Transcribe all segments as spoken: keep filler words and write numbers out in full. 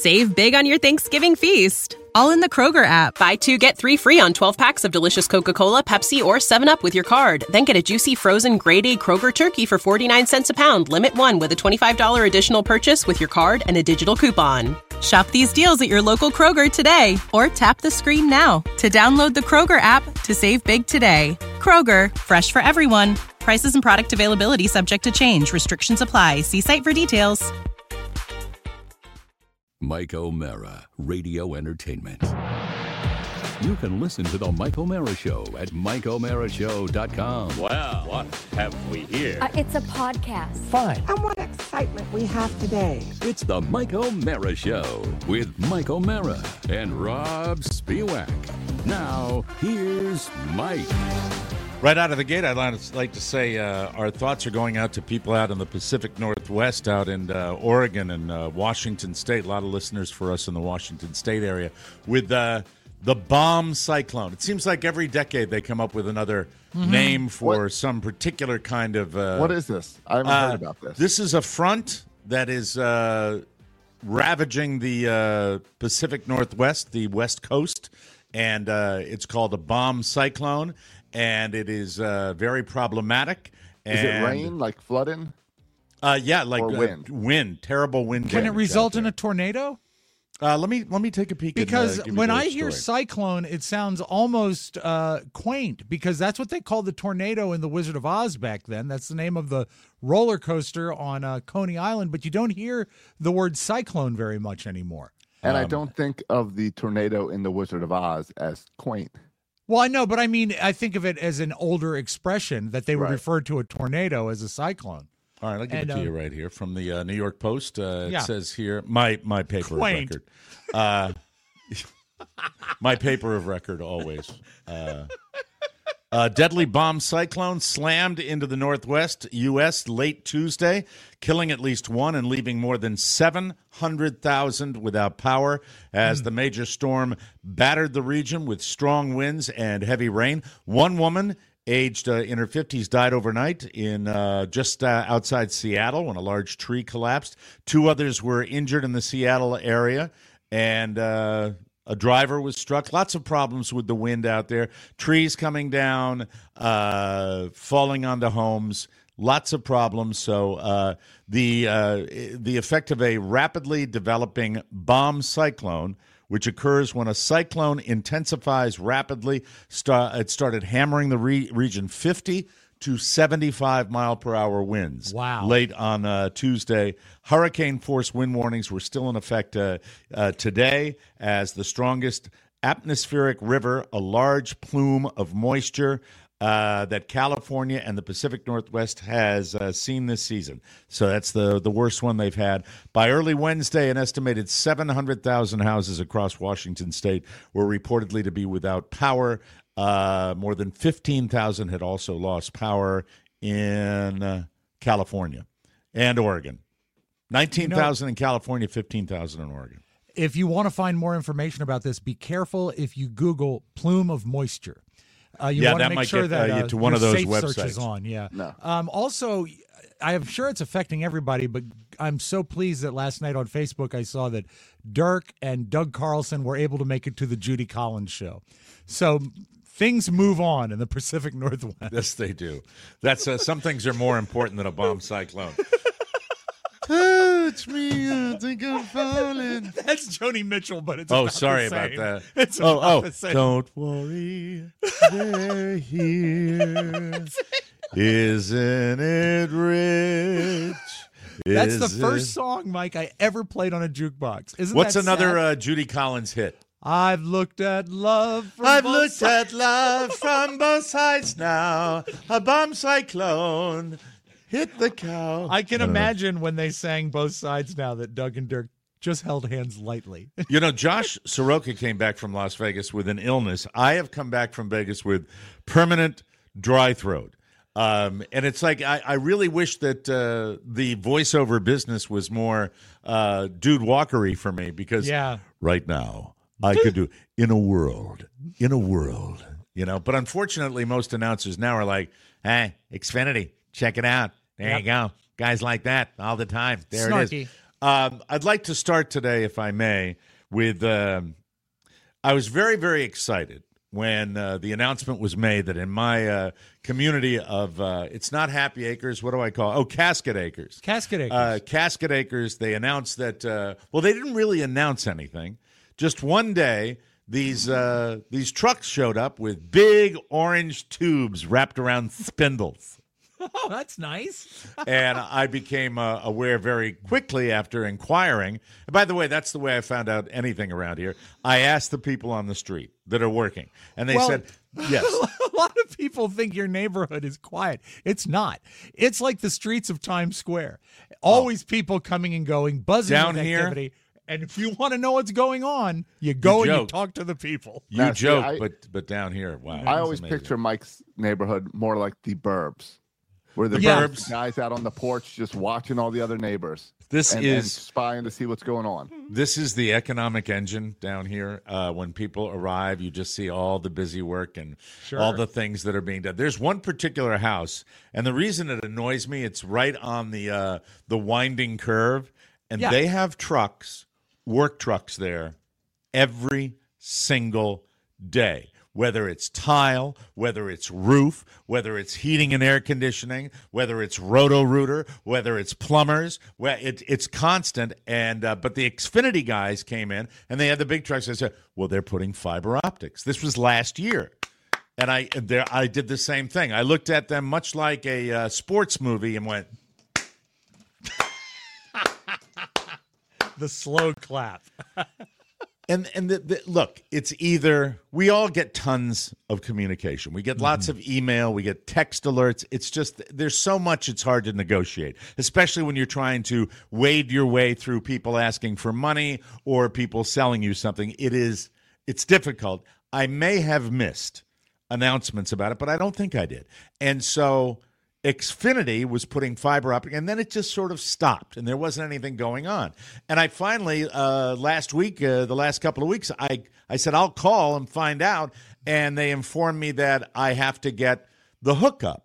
Save big on your Thanksgiving feast, all in the Kroger app. Buy two, get three free on twelve packs of delicious Coca-Cola, Pepsi, or seven up with your card. Then get a juicy frozen grade A Kroger turkey for forty-nine cents a pound, limit one with a twenty-five dollars additional purchase with your card and a digital coupon. Shop these deals at your local Kroger today, or tap the screen now to download the Kroger app to save big today. Kroger, fresh for everyone. Prices and product availability subject to change. Restrictions apply. See site for details. Mike O'Mara, Radio Entertainment. You can listen to The Mike O'Mara Show at mike o'mara show dot com. Well, what have we here? Uh, it's a podcast. Fine. And what excitement we have today. It's The Mike O'Mara Show with Mike O'Mara and Rob Spiewak. Now, here's Mike. Right out of the gate, I'd like to say uh, our thoughts are going out to people out in the Pacific Northwest, out in uh, Oregon and uh, Washington State. A lot of listeners for us in the Washington State area with uh, the bomb cyclone. It seems like every decade they come up with another mm-hmm. name for what? some particular kind of... Uh, what is this? I haven't uh, heard about this. This is a front that is uh, ravaging the uh, Pacific Northwest, the West Coast, and uh, it's called a bomb cyclone. And it is uh, very problematic. And, is it rain, like flooding? Uh, yeah, like or wind. Uh, wind, terrible wind. Can it result in a tornado? Uh, let me let me take a peek. Because and, uh, when I story. hear cyclone, it sounds almost uh, quaint, because that's what they called the tornado in The Wizard of Oz back then. That's the name of the roller coaster on uh, Coney Island. But you don't hear the word cyclone very much anymore. And um, I don't think of the tornado in The Wizard of Oz as quaint. Well, I know, but I mean, I think of it as an older expression that they would right. refer to a tornado as a cyclone. All right, I'll give and, it to uh, you right here from the uh, New York Post. Uh, yeah. It says here, my my paper Quaint. of record. Uh, my paper of record always. Uh, a deadly bomb cyclone slammed into the northwest U S late Tuesday, killing at least one and leaving more than seven hundred thousand without power as mm. the major storm battered the region with strong winds and heavy rain. One woman, aged uh, in her fifties, died overnight in uh, just uh, outside Seattle when a large tree collapsed. Two others were injured in the Seattle area, and uh, a driver was struck. Lots of problems with the wind out there. Trees coming down, uh, falling onto homes. Lots of problems. So uh, the uh, the effect of a rapidly developing bomb cyclone, which occurs when a cyclone intensifies rapidly. Start, it started hammering the re- region fifty to seventy-five mile per hour winds. Wow. Late on uh, Tuesday. Hurricane force wind warnings were still in effect uh, uh, today as the strongest atmospheric river, a large plume of moisture uh, that California and the Pacific Northwest has uh, seen this season. So that's the, the worst one they've had. By early Wednesday, an estimated seven hundred thousand houses across Washington state were reportedly to be without power. Uh, more than fifteen thousand had also lost power in uh, California and Oregon. nineteen thousand you know, in California, fifteen thousand in Oregon. If you want to find more information about this, be careful if you Google plume of moisture. Uh, you yeah, want that to make might sure get that uh, uh, to one your of those safe websites. search is on. Yeah. No. Um, also, I'm sure it's affecting everybody, but I'm so pleased that last night on Facebook I saw that Dirk and Doug Carlson were able to make it to the Judy Collins show. So things move on in the Pacific Northwest. Yes, they do. That's uh, some things are more important than a bomb cyclone. Touch me, I think I'm falling. That's Joni Mitchell, but it's oh, about sorry the same. about that. It's oh, about oh, the same. Don't worry, they're here. Isn't it rich? That's the Is first it... song, Mike, I ever played on a jukebox. Isn't What's that another sad? uh, Judy Collins hit? I've looked at love from I've both looked sides. at love from both sides now. A bomb cyclone hit the cow. I can imagine when they sang both sides now that Doug and Dirk just held hands lightly. You know, Josh Soroka came back from Las Vegas with an illness. I have come back from Vegas with permanent dry throat. Um, and it's like I, I really wish that uh, the voiceover business was more uh, Dude Walker-y for me, because yeah. right now I could do in a world, in a world, you know. But unfortunately, most announcers now are like, hey, Xfinity, check it out. There Yep. you go. Guys like that all the time. There Snarky. it is. Um, I'd like to start today, if I may, with um, I was very, very excited when uh, the announcement was made that in my uh, community of, uh, it's not Happy Acres, what do I call it? Oh, Casket Acres. Casket Acres. Uh, Casket Acres, they announced that, uh, well, they didn't really announce anything. Just one day, these uh, these trucks showed up with big orange tubes wrapped around spindles. Oh, that's nice. And I became uh, aware very quickly after inquiring. And by the way, that's the way I found out anything around here. I asked the people on the street that are working, and they Well, said, yes. A lot of people think your neighborhood is quiet. It's not. It's like the streets of Times Square. Always oh. people coming and going, buzzing Down with here, activity. And if you want to know what's going on, you go you and you talk to the people. You now, joke, see, I, but but down here, wow. I always amazing. picture Mike's neighborhood more like the burbs. Where the Yeah. burbs guys out on the porch just watching all the other neighbors. This and, is and spying to see what's going on. This is the economic engine down here. Uh, when people arrive, you just see all the busy work and Sure. all the things that are being done. There's one particular house, and the reason it annoys me, it's right on the uh, the winding curve, and Yeah. they have trucks, work trucks there, every single day. Whether it's tile, whether it's roof, whether it's heating and air conditioning, whether it's Roto-Rooter, whether it's plumbers, well, it, it's constant. And uh, but the Xfinity guys came in, and they had the big trucks. I said, well, they're putting fiber optics. This was last year. And I there I did the same thing. I looked at them much like a uh, sports movie and went, The slow clap. And and the, the, look, it's either we all get tons of communication. We get lots of email. We get text alerts. It's just there's so much it's hard to negotiate, especially when you're trying to wade your way through people asking for money or people selling you something. It is it's difficult. I may have missed announcements about it, but I don't think I did. And so Xfinity was putting fiber optic, and then it just sort of stopped, and there wasn't anything going on. And I finally, uh, last week, uh, the last couple of weeks, I, I said, I'll call and find out, and they informed me that I have to get the hookup.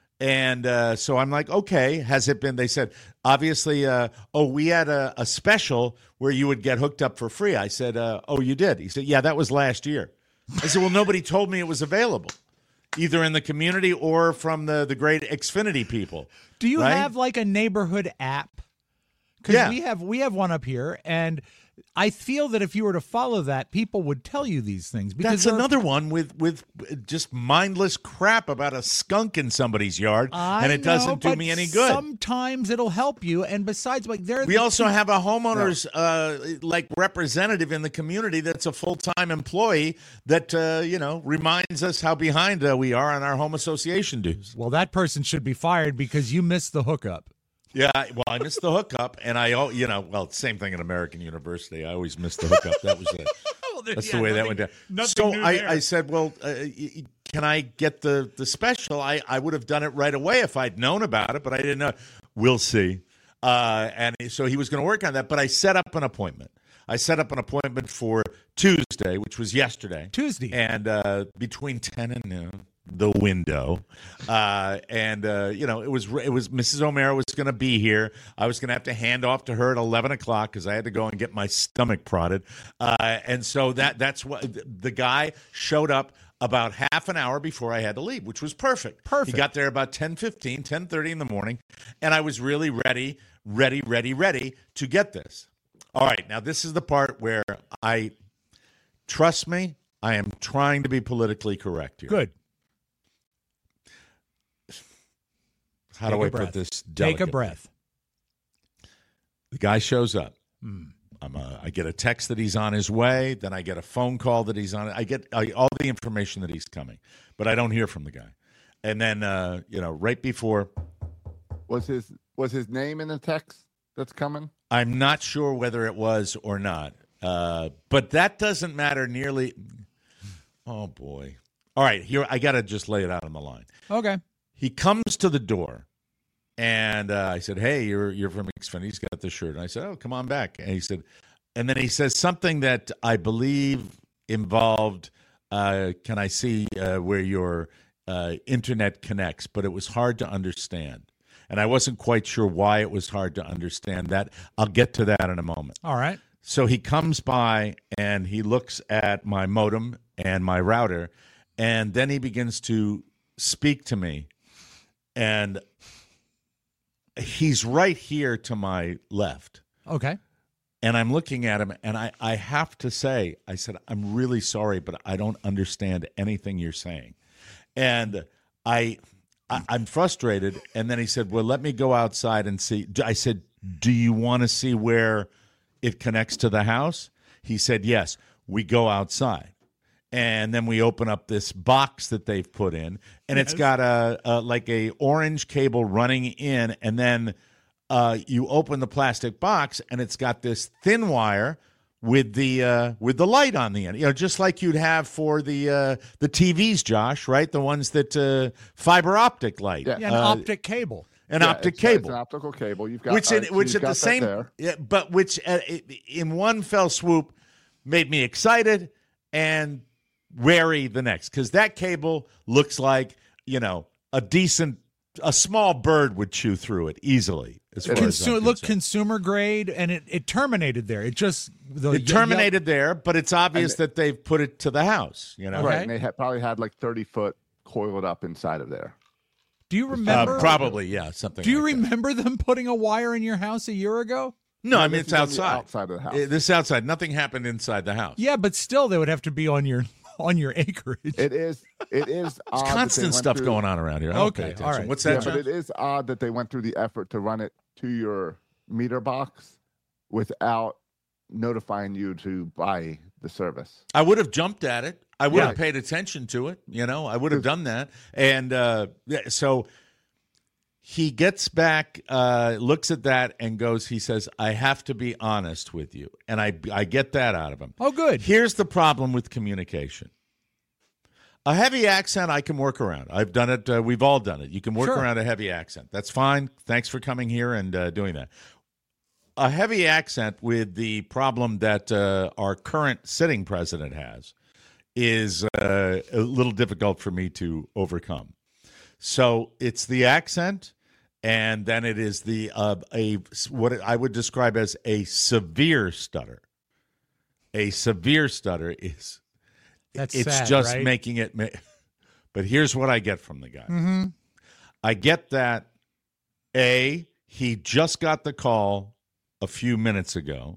And uh, so I'm like, okay, has it been? They said, obviously, uh, oh, we had a, a special where you would get hooked up for free. I said, uh, oh, you did? He said, yeah, that was last year. I said, well, nobody told me it was available, either in the community or from the, the great Xfinity people. Do you right? have like a neighborhood app? Because Yeah. we have we have one up here, and I feel that if you were to follow that, people would tell you these things. Because That's there are- another one with, with just mindless crap about a skunk in somebody's yard, I and it know, doesn't do but me any good. Sometimes it'll help you, and besides, like there, We also have a homeowner's uh, like representative in the community that's a full-time employee that uh, you know reminds us how behind uh, we are on our home association dues. Well, that person should be fired because you missed the hookup. Yeah, well, I missed the hookup, and I, al- you know, well, same thing at American University. I always missed the hookup. That was it. That's yeah, the way that nothing- went down. nothing So new I, there. I said, well, uh, y- y- can I get the, the special? I, I would have done it right away if I'd known about it, but I didn't know. We'll see. Uh, and so he was going to work on that, but I set up an appointment. I set up an appointment for Tuesday, which was yesterday. Tuesday. And uh, between ten and noon. The window, uh, and uh, you know it was it was Missus O'Mara was going to be here. I was going to have to hand off to her at eleven o'clock because I had to go and get my stomach prodded, uh, and so that that's what the guy showed up about half an hour before I had to leave, which was perfect. Perfect. He got there about ten fifteen, ten thirty in the morning, and I was really ready, ready, ready, ready to get this. All right, now this is the part where I trust me. I am trying to be politically correct here. Good. How Take do a I breath. put this Take a delicately? breath. The guy shows up. Hmm. I'm a, I get a text that he's on his way. Then I get a phone call that he's on. I get I, all the information that he's coming, but I don't hear from the guy. And then, uh, you know, right before, Was his was his name in the text that's coming? I'm not sure whether it was or not, uh, but that doesn't matter nearly. Oh, boy. All right, here, I got to just lay it out on the line. Okay. He comes to the door, and uh, I said, hey, you're you're from Xfinity. He's got the shirt. And I said, oh, come on back. And he said, and then he says something that I believe involved, uh, can I see uh, where your uh, internet connects? But it was hard to understand. and I wasn't quite sure why it was hard to understand that. I'll get to that in a moment. All right. So he comes by and he looks at my modem and my router, and then he begins to speak to me. And he's right here to my left. Okay. And I'm looking at him, and I, I have to say, I said, I'm really sorry, but I don't understand anything you're saying. And I, I I'm frustrated. And then he said, well, let me go outside and see. I said, do you want to see where it connects to the house? He said, yes. We go outside, and then we open up this box that they've put in, and yes. It's got a, a like a orange cable running in, and then uh, you open the plastic box, and it's got this thin wire with the uh, with the light on the end, you know, just like you'd have for the uh, the T Vs, Josh, right? The ones that uh, fiber optic light, yeah, an uh, optic cable. An yeah, optic it's, cable, it's an optical cable. You've got which, in, uh, so which you've at the same, there. yeah, but which uh, in one fell swoop made me excited and wary the next, because that cable looks like, you know, a decent, a small bird would chew through it easily. As far Consu- as I'm it looked concerned. consumer grade, and it, it terminated there. It just the, It terminated there, but it's obvious And- that they've put it to the house. You know, Okay. Right, and they had, probably had like thirty foot coiled up inside of there. Do you uh, remember? probably yeah, something. Do you like that. remember them putting a wire in your house a year ago? No, I No, mean this it's is on the outside. outside of the house. Uh, This is outside. Nothing happened inside the house. Yeah, but still, they would have to be on your on your acreage. It is. It is. There's constant stuff going on around here. I don't Okay, pay attention. all right. What's Yeah, that? but John? it is odd that they went through the effort to run it to your meter box without notifying you to buy the service. I would have jumped at it. I would Yeah. have paid attention to it. You know, I would have done that. And uh, yeah, so he gets back, uh, looks at that, and goes. He says, "I have to be honest with you," and I I get that out of him. Oh, good. Here's the problem with communication. A heavy accent I can work around. I've done it. Uh, we've all done it. You can work Sure. around a heavy accent. That's fine. Thanks for coming here and uh, doing that. A heavy accent with the problem that uh, our current sitting president has is uh, a little difficult for me to overcome. So it's the accent, and then it is the uh, a what I would describe as a severe stutter. A severe stutter is That's it's sad, just right? making it. Ma- but here's what I get from the guy. Mm-hmm. I get that A, he just got the call a few minutes ago.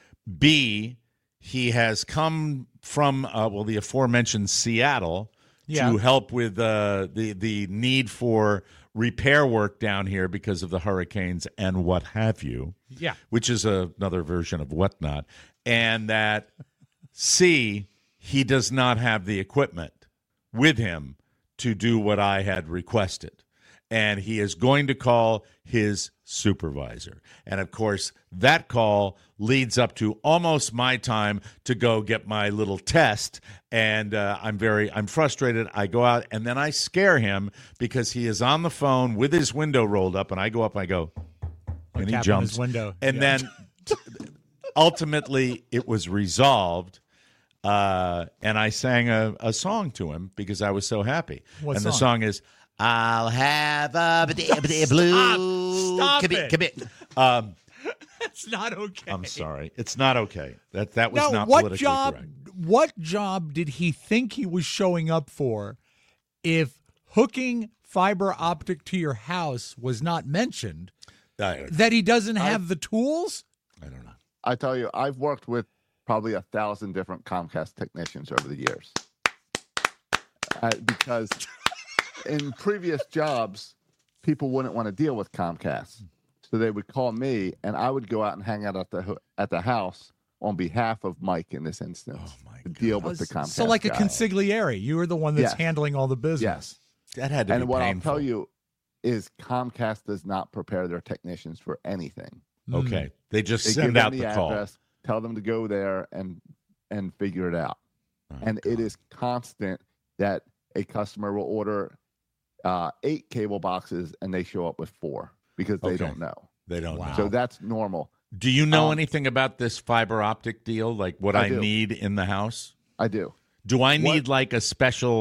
B, he has come from uh, well the aforementioned Seattle Yeah. to help with uh, the the need for repair work down here because of the hurricanes and what have you. Yeah. Which is a, another version of whatnot. And that C, he does not have the equipment with him to do what I had requested. And he is going to call his supervisor. And, of course, that call leads up to almost my time to go get my little test. And uh, I'm very, I'm frustrated. I go out, and then I scare him because he is on the phone with his window rolled up, and I go up and I go, and he Tap on jumps. his window. And Yeah. then ultimately it was resolved. Uh, and I sang a, a song to him because I was so happy. What and the song? song is, I'll have a blue. Stop commit, it. commit. Um, That's not okay. I'm sorry. It's not okay. That that was Now, not what politically job? correct. What job did he think he was showing up for? If hooking fiber optic to your house was not mentioned, I don't, that he doesn't have the tools? I don't know. I tell you, I've worked with probably a thousand different Comcast technicians over the years. Uh, because in previous jobs, people wouldn't want to deal with Comcast. So they would call me, and I would go out and hang out at the at the house on behalf of Mike in this instance Oh, my to deal with the Comcast So like a guy. consigliere, you were the one that's Yes. handling all the business. Yes. That had to And be what painful. I'll tell you is Comcast does not prepare their technicians for anything. Okay. They just They send give out them the, the, call. address, tell them to go there and and figure it out. Oh, and it is constant that a customer will order uh, eight cable boxes and they show up with four because they Okay. don't know. They don't know. So that's normal. Do you know Um, anything about this fiber optic deal? Like what I I, do. need in the house? I do. Do I What- need like a special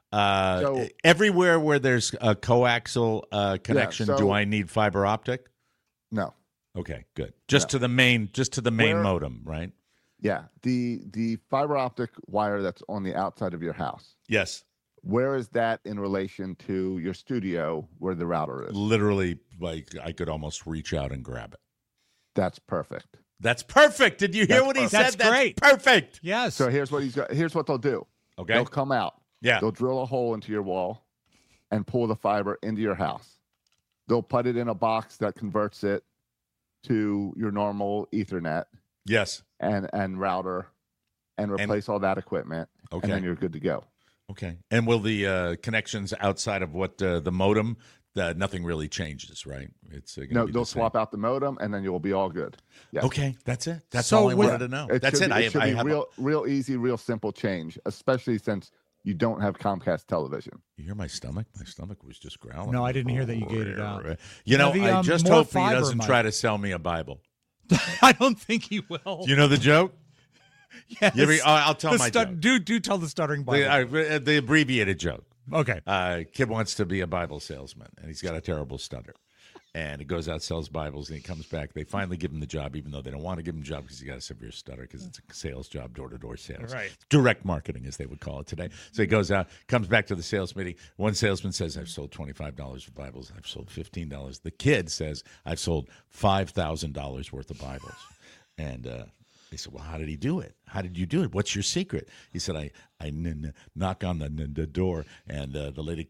Uh, So- everywhere where there's a coaxial uh, connection, so- do I need fiber optic? No. Okay, good. Just No. to the main, just to the main Where- modem, right? Yeah. The the fiber optic wire that's on the outside of your house. Yes. Where is that in relation to your studio where the router is? Literally, like I could almost reach out and grab it. That's perfect. That's perfect. Did you hear That's what he perfect. said? That's great. Perfect. Yes. So here's what he's got. Here's what they'll do. Okay. They'll come out. Yeah. They'll drill a hole into your wall and pull the fiber into your house. They'll put it in a box that converts it to your normal Ethernet Yes. and and router and replace all that equipment. Okay. And then you're good to go. Okay. And will the uh, connections outside of what uh, the modem? Uh, nothing really changes, right? It's uh, gonna No, be they'll the same. swap out the modem and then you'll be all good. Yes. Okay, that's it. That's So all I with- wanted to know. It That's should it. Be, I, it should I be have. real, real easy, real simple change, especially since you don't have Comcast television. You hear my stomach? My stomach was just growling. No, I didn't hear that you gave it out. You know, Now, the, I um, just more hope he fiber, doesn't Mike. try to sell me a Bible. I don't think he will. Do you know the joke? Yes. You ever- oh, I'll tell The my stu- joke. Do do tell the stuttering Bible. The, uh, the abbreviated joke. Okay. Uh, kid wants to be a Bible salesman, and he's got a terrible stutter. And he goes out, sells Bibles, and he comes back. They finally give him the job, even though they don't want to give him the job because he's got a severe stutter, because it's a sales job, door-to-door sales. Right. Direct marketing, as they would call it today. So he goes out, comes back to the sales meeting. One salesman says, I've sold twenty-five dollars of Bibles. I've sold fifteen dollars. The kid says, I've sold five thousand dollars worth of Bibles. And uh, they said, well, how did he do it? How did you do it? What's your secret? He said, I, I n- n- knock on the, n- the door, and uh, the lady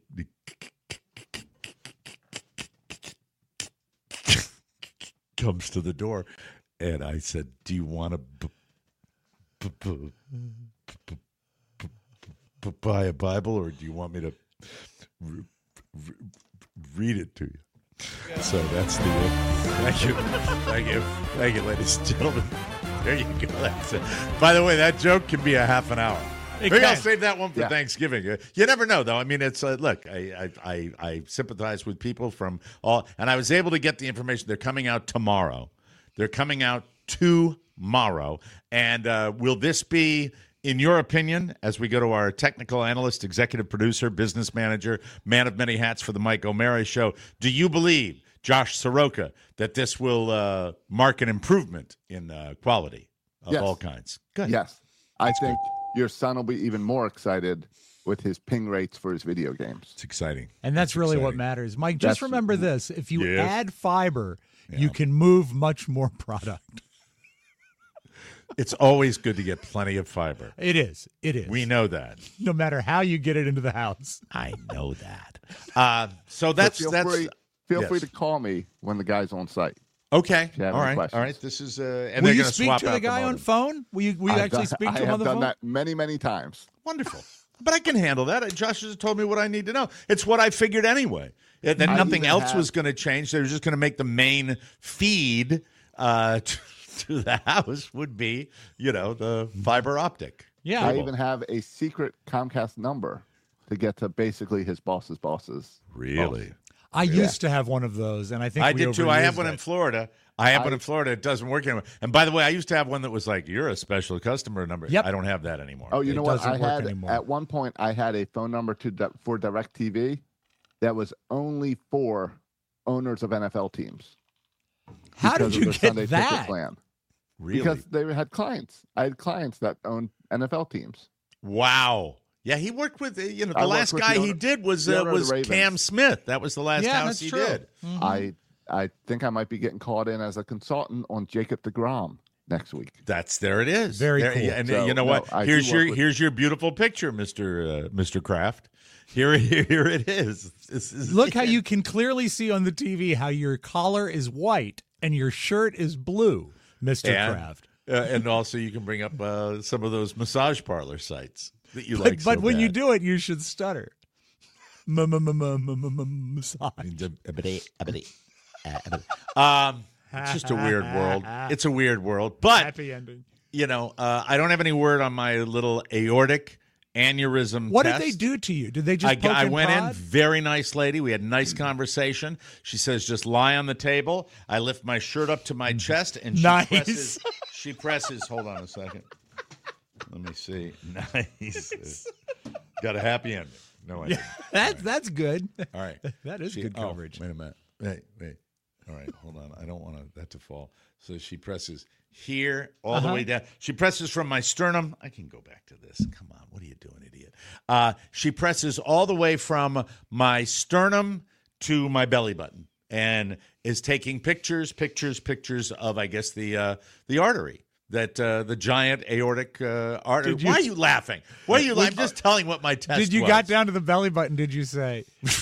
comes to the door, and I said, do you want to b- b- b- b- b- b- buy a Bible, or do you want me to re- re- read it to you? So that's the thank you, thank you, thank you, ladies and gentlemen. There you go. That's it. By the way, that joke can be a half an hour. It Maybe I'll can. save that one for Yeah. Thanksgiving. Uh, You never know, though. I mean, it's uh, look. I, I I I sympathize with people from all, and I was able to get the information. They're coming out tomorrow. They're coming out tomorrow. And uh, will this be, in your opinion, as we go to our technical analyst, executive producer, business manager, man of many hats for the Mike O'Mara Show, do you believe, Josh Soroka, that this will uh, mark an improvement in uh, quality of Yes. all kinds? Good. Yes. I think your son will be even more excited with his ping rates for his video games. It's exciting. And that's really what exciting. matters. Mike, just That's- remember this. If you Yes. add fiber, you Yeah. can move much more product. It's always good to get plenty of fiber. It is. It is. We know that. No matter how you get it into the house. I know that. Uh, so that's So feel that's free, feel yes. free to call me when the guy's on site. okay. you have All any right. questions. All right. This is uh, and Will they're you going to speak swap to out the guy on modem. phone? Will you, will you I've actually done- speak I to him have on the done phone? that many, many times. Wonderful. But I can handle that. Uh, Josh has told me what I need to know. It's what I figured anyway. Uh, That I nothing even else have- was going to change. They were just going to make the main feed uh, to, to the house would be, you know, the fiber optic. Yeah. I Cool. even have a secret Comcast number to get to basically his boss's boss's. Really? I used to have one of those, and I think I we did too. I have overused one in it. Florida. I have one I- in Florida. It doesn't work anymore. And by the way, I used to have one that was like, you're a special customer number. Yep. I don't have that anymore. Oh, you It know what? doesn't I work had anymore. at one point I had a phone number to di- for DirecTV that was only for owners of N F L teams. How because did of you their get Sunday ticket that? plan. Really? Because they had clients. I had clients that owned N F L teams. Wow. Yeah, he worked with, uh, you know, the I worked last with guy the he owner- did was the uh, owner of the was Ravens. Cam Smith. That was the last Yeah, house that's he true. did. I I think I might be getting called in as a consultant on Jacob deGrom next week. That's there it is. Very There- cool. And uh, So, you know no, what? I do Here's your work with- here's your beautiful picture, Mister Uh, Mister Kraft. Here here it is. This is Look how you can clearly see on the T V how your collar is white and your shirt is blue, Mister and, Kraft. uh, and also you can bring up uh, some of those massage parlor sites that you But, like. but so when you bad. do it, you should stutter. Massage. Um, it's just a weird world. It's a weird world. But, Happy ending. you know, uh, I don't have any word on my little aortic aneurysm What test. did they do to you? Did they just I, poke I and went in, prod? very nice lady. We had a nice conversation. She says, just lie on the table. I lift my shirt up to my chest, and she Nice. presses. She presses. Hold on a second. Let me see. Nice. Got a happy ending. No, I Yeah, didn't. that's that's good. All right. That is She- good oh, coverage. wait a minute. Wait, wait. All right, hold on. I don't want to, that to fall. So she presses here all Uh-huh. the way down. She presses from my sternum. I can go back to this. Come on. What are you doing, idiot? Uh, she presses all the way from my sternum to my belly button and is taking pictures, pictures, pictures of, I guess, the uh, the artery. That uh, the giant aortic uh, artery. Did you- Why are you laughing? Why are you laughing? I'm just telling what my test Did you was. got down to the belly button? Did you say?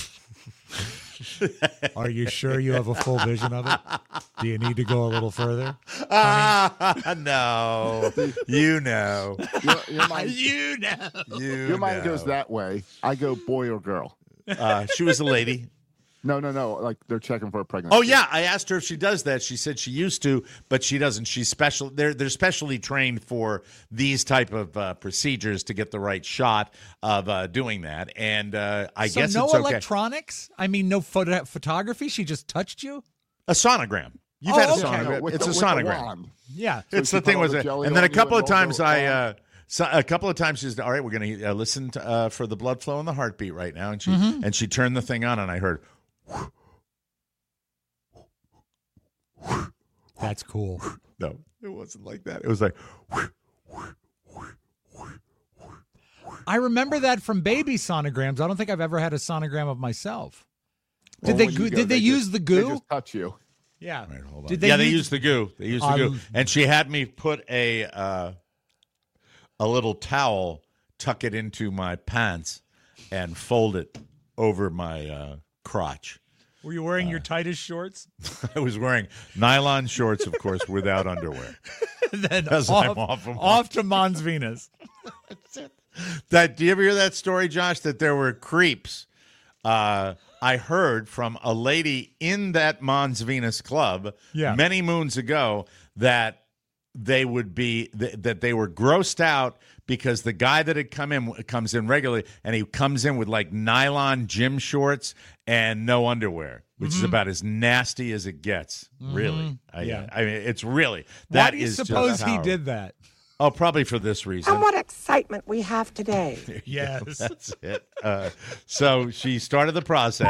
Are you sure you have a full vision of it? Do you need to go a little further? Ah, no. You know. Your, your mind, You know. You your mind know. goes that way. I go boy or girl. Uh, she was a lady. No, no, no. Like they're checking for a pregnancy. Oh yeah, I asked her if she does that. She said she used to, but she doesn't. She's special. They're they're specially trained for these type of uh, procedures to get the right shot of uh, doing that. And uh, I So guess no it's okay. electronics? I mean, no photo- photography? She just touched you? A sonogram. You've Oh, had a okay. sonogram. with it's the, a with the sonogram. wand. Yeah. It's So the she thing put all was, the it, jelly and then on a you couple and of rolled times it I, on. uh, so a couple of times she said, "All right, we're going to uh, listen to, uh, for the blood flow and the heartbeat right now," and she Mm-hmm. and she turned the thing on, and I heard. That's cool. No, it wasn't like that. It was like, I remember that from baby sonograms. I don't think I've ever had a sonogram of myself. Did Well, they when you goo- go, did they, they use just- the They goo? just touch you. Yeah. All right, hold on. Did they yeah, they use- used the goo. They used the Um, goo, and she had me put a uh, a little towel, tuck it into my pants, and fold it over my uh, crotch. Were you wearing your tightest shorts? I was wearing nylon shorts, of course, without underwear. then As off, I'm off 'em. off to Mons Venus. That do you ever hear that story, Josh? That there were creeps. Uh, I heard from a lady in that Mons Venus club Yeah. many moons ago that they would be th- that they were grossed out because the guy that had come in comes in regularly and he comes in with like nylon gym shorts and no underwear, which is about as nasty as it gets. Really, I, Yeah. I mean, it's really Why that do you is just suppose he how- did that? Oh, probably for this reason. And what excitement we have today. Yes. That's it. Uh, so she started the process,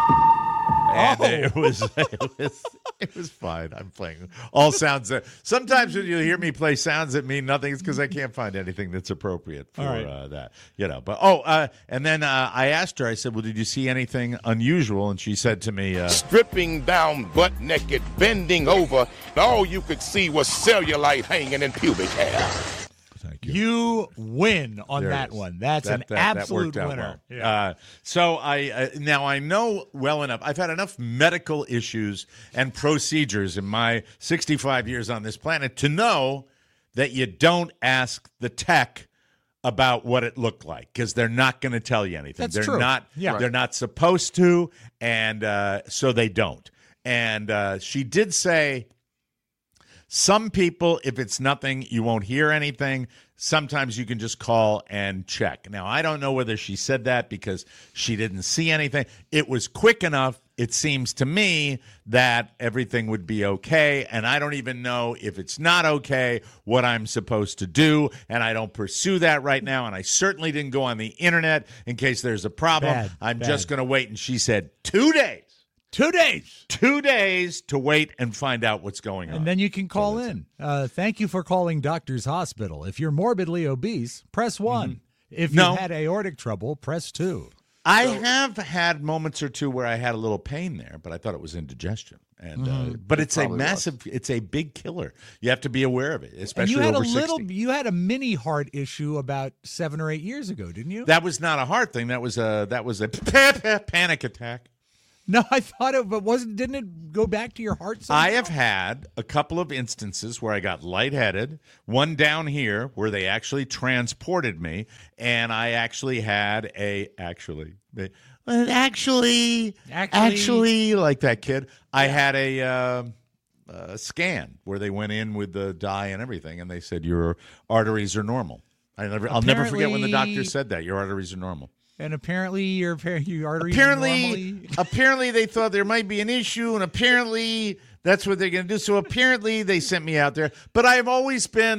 and Oh. it was it was it was fine. I'm playing all sounds. That, sometimes when you hear me play sounds that mean nothing, it's because I can't find anything that's appropriate for All right. uh, that. You know. But oh, uh, and then uh, I asked her. I said, "Well, did you see anything unusual?" And she said to me, uh, stripping down butt naked, bending over, and all you could see was cellulite hanging in pubic hair. "Thank you." You win on There it that is. one. That's That- an that- that absolute worked out winner. well. Yeah. Uh, so I uh, now I know well enough. I've had enough medical issues and procedures in my sixty-five years on this planet to know that you don't ask the tech about what it looked like because they're not going to tell you anything. That's they're true. not. Yeah. They're not supposed to, and uh, so they don't. And uh, she did say. Some people, if it's nothing, you won't hear anything. Sometimes you can just call and check. Now, I don't know whether she said that because she didn't see anything. It was quick enough, it seems to me, that everything would be okay. And I don't even know if it's not okay what I'm supposed to do. And I don't pursue that right now. And I certainly didn't go on the internet in case there's a problem. Bad, I'm bad. just going to wait. And she said, two days. Two days. Two days to wait and find out what's going on. And then you can call in. Uh, thank you for calling Doctor's Hospital. If you're morbidly obese, press one. If you No. had aortic trouble, press two. I have had moments or two where I had a little pain there, but I thought it was indigestion. And uh, but it's a probably massive, it's a big killer. You have to be aware of it, And especially you had over a little, sixty. you had a mini heart issue about seven or eight years ago, didn't you? That was not a heart thing. That was a that was a panic attack. no, I thought it, but wasn't? Didn't it go back to your heart? somehow? I have had a couple of instances where I got lightheaded. One down here where they actually transported me, and I actually had a actually. They, well, actually, Actually- actually, like that kid, I had a, uh, a scan where they went in with the dye and everything, and they said your arteries are normal. I never, I'll never forget when the doctor Apparently- said that your arteries are normal. And apparently your your arteries Apparently, normally. apparently they thought there might be an issue, and apparently that's what they're going to do. So apparently they sent me out there. But I've always been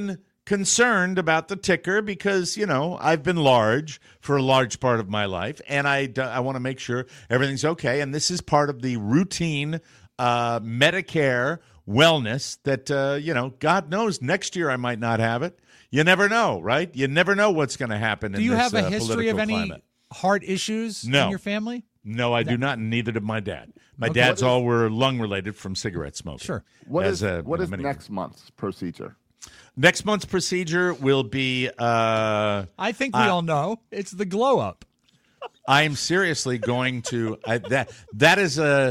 concerned about the ticker because, you know, I've been large for a large part of my life, and I, I want to make sure everything's okay. And this is part of the routine uh, Medicare wellness that, uh, you know, God knows next year I might not have it. You never know, right? You never know what's going to happen in Do you this have a uh, history of any climate. heart issues No. in your family? No, I do not, and neither did my dad. My Okay. dad's all were lung-related from cigarette smoking. Sure. What As is a- what you know, is many- next month's procedure? Next month's procedure will be, uh, I think we Uh, all know. It's the glow up. I am seriously going to, I, that that is a,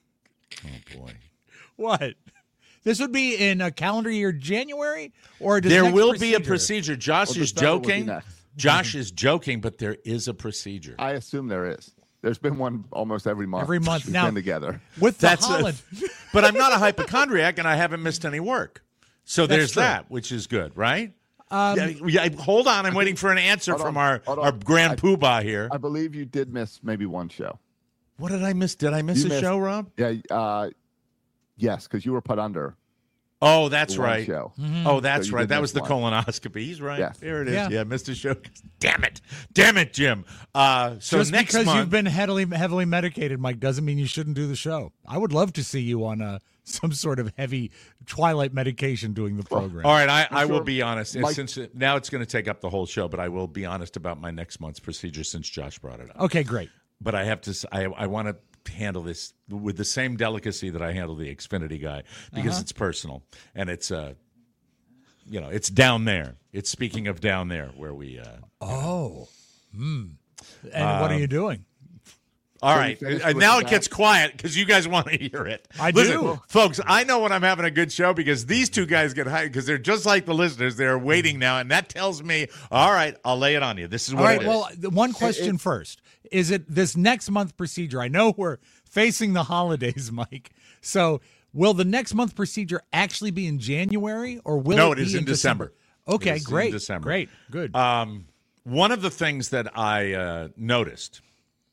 oh boy. What? This would be in a calendar year January, or does There next will be a procedure- procedure. Josh Well, is December will be joking. next. Josh is joking, but there is a procedure. I assume there is. There's been one almost every month. Every month. We've Now- been together. with the That's a- Holland. but I'm not a hypochondriac, and I haven't missed any work. So That's there's true. that, which is good, right? Um, yeah, yeah, hold on. I'm waiting for an answer Hold from on, our, hold on. our grand I- poobah here. I believe you did miss maybe one show. What did I miss? Did I miss You a missed- show, Rob? Yeah. Uh, yes, because you were put under. Oh, that's the one right. Show. Oh, that's So you right. did That miss was the one. colonoscopy. He's right. Yes. There it is. Yeah. Yeah, Mister Show. Damn it. Damn it, Jim. Uh, so Just next because month, you've been heavily heavily medicated, Mike, doesn't mean you shouldn't do the show. I would love to see you on uh, some sort of heavy twilight medication doing the program. all right, I, I will sure be honest. And Mike- since it, now it's going to take up the whole show, but I will be honest about my next month's procedure since Josh brought it up. Okay, great. But I have to. s- I, I want to handle this with the same delicacy that I handle the Xfinity guy because Uh-huh. it's personal and it's uh, you know, it's down there. It's speaking of down there where we. Uh, Oh, hmm. And what are you doing? All So you right. finished Uh, with now the it gets quiet because you guys want to hear it. I Listen, do. folks, I know when I'm having a good show because these two guys get hired because they're just like the listeners. They're waiting now, and that tells me, all right, I'll lay it on you. This is what All right. it is. Well, the one question first: is it this next month procedure? I know we're facing the holidays, Mike. So, will the next month procedure actually be in January, or will No, it, it be is in December. Okay, It is in great. December. Great. Good. Um, one of the things that I uh, noticed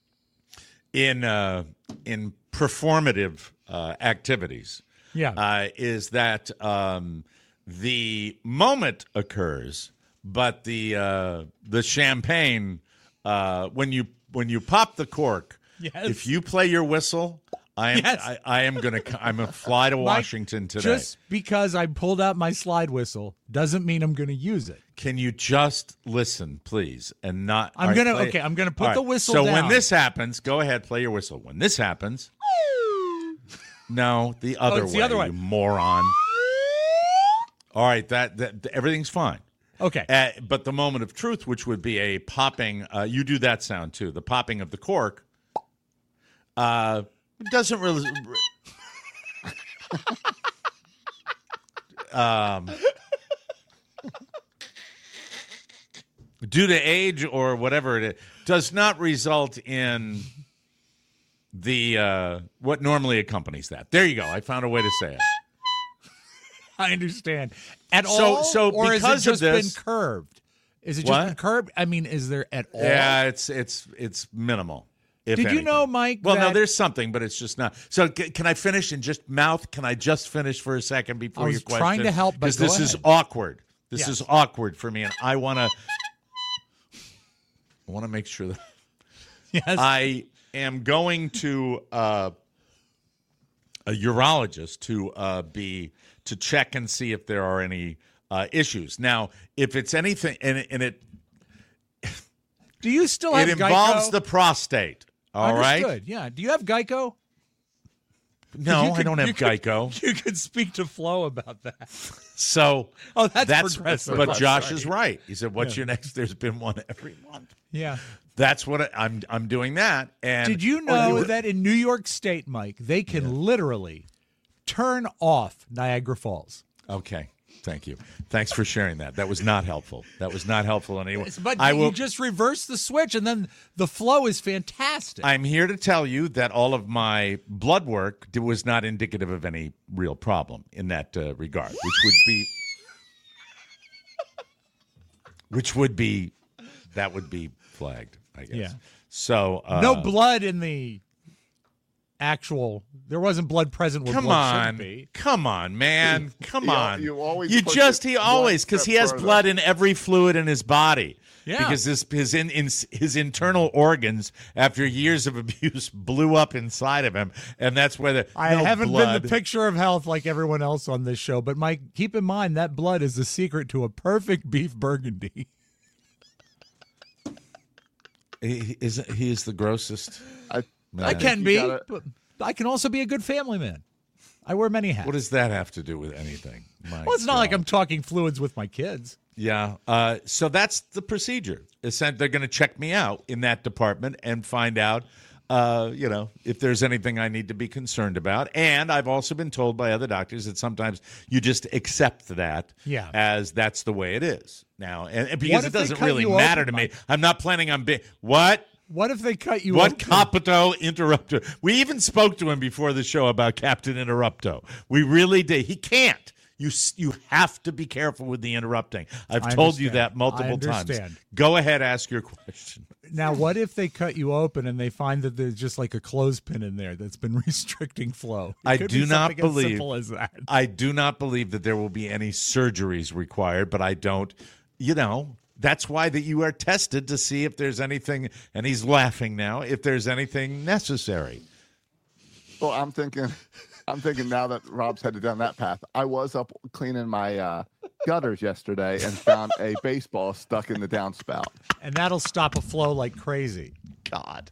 in uh, in performative uh, activities Yeah. uh, is that um, the moment occurs, but the uh, the champagne uh, when you when you pop the cork, Yes. if you play your whistle, I am Yes. I, I am gonna I'm gonna fly to Mike, Washington today. Just because I pulled out my slide whistle doesn't mean I'm going to use it. Can you just listen, please, and not? I'm all gonna- play- okay, I'm gonna put all the whistle So down. when this happens, go ahead, play your whistle. When this happens, no, the other Oh, it's way, the other way. you moron. All right, that, that everything's fine. Okay. Uh, but the moment of truth, which would be a popping, uh, you do that sound too. The popping of the cork uh, doesn't really. um, due to age or whatever it is, does not result in the uh, what normally accompanies that. There you go. I found a way to say it. I understand. At So- all, so or has because it of just this- been curved? Is it just What? been curved? I mean, is there at all? Yeah, it's it's it's minimal. If Did you anything. know, Mike, Well, no, that- there's something, but it's just not. So, c- can I finish and just mouth? Can I just finish for a second before I was your question? trying to help, but because go this is ahead. awkward. This Yes. is awkward for me, and I want to. I want to make sure that Yes. I am going to uh, a urologist to uh, be to check and see if there are any uh, issues. Now, if it's anything, and, it- and it Do you still it have involves Geico? the prostate. All right. Understood. Yeah. Do you have Geico? No, You I could- don't have you could- Geico. You could speak to Flo about that. So Oh, that's progressive. But I'm Josh sorry. is right. He said, "What's your next?" There's been one every month. Yeah. That's what I, I'm. I'm doing that. And Did you know that in New York State, Mike, they can literally turn off Niagara Falls? Okay. Thank you. Thanks for sharing that. That was not helpful. That was not helpful in any way. But I you will. just reverse the switch, and then the flow is fantastic. I'm here to tell you that all of my blood work d- was not indicative of any real problem in that uh, regard, which would be, which would be, that would be flagged, I guess. Yeah. So uh, no blood in the actual. There wasn't blood present where Come blood on, shouldn't be. come on, man, come You- on. you always You push just it he one always because step he has further. blood in every fluid in his body. Yeah. Because his his in, in his internal organs after years of abuse blew up inside of him, and that's where the I no haven't blood. been the picture of health like everyone else on this show, but Mike, keep in mind that blood is the secret to a perfect beef burgundy. He is he is the grossest. I, Man. I can you be, gotta- but I can also be a good family man. I wear many hats. What does that have to do with anything? My well, it's not like God. I'm talking fluids with my kids. Yeah. Uh, so that's the procedure. Essen- They're going to check me out in that department and find out, uh, you know, if there's anything I need to be concerned about. And I've also been told by other doctors that sometimes you just accept that Yeah. as that's the way it is now. And, and because if it they doesn't cut really you matter open, to me. Mike? I'm not planning on being – what? What if they cut you What open? Capito Interrupto? We even spoke to him before the show about Captain Interrupto. We really did. He can't. You s- you have to be careful with the interrupting. I've I told you understand. that multiple I times. understand. Go ahead, ask your question. Now, what if they cut you open and they find that there's just like a clothespin in there that's been restricting flow? It I could do be not something as believe- simple as that. I do not believe that there will be any surgeries required, but I don't, you know, that's why that you are tested to see if there's anything, and he's laughing now, if there's anything necessary. Well, I'm thinking, I'm thinking now that Rob's headed down that path. I was up cleaning my uh, gutters yesterday and found a baseball stuck in the downspout. And that'll stop a flow like crazy. God.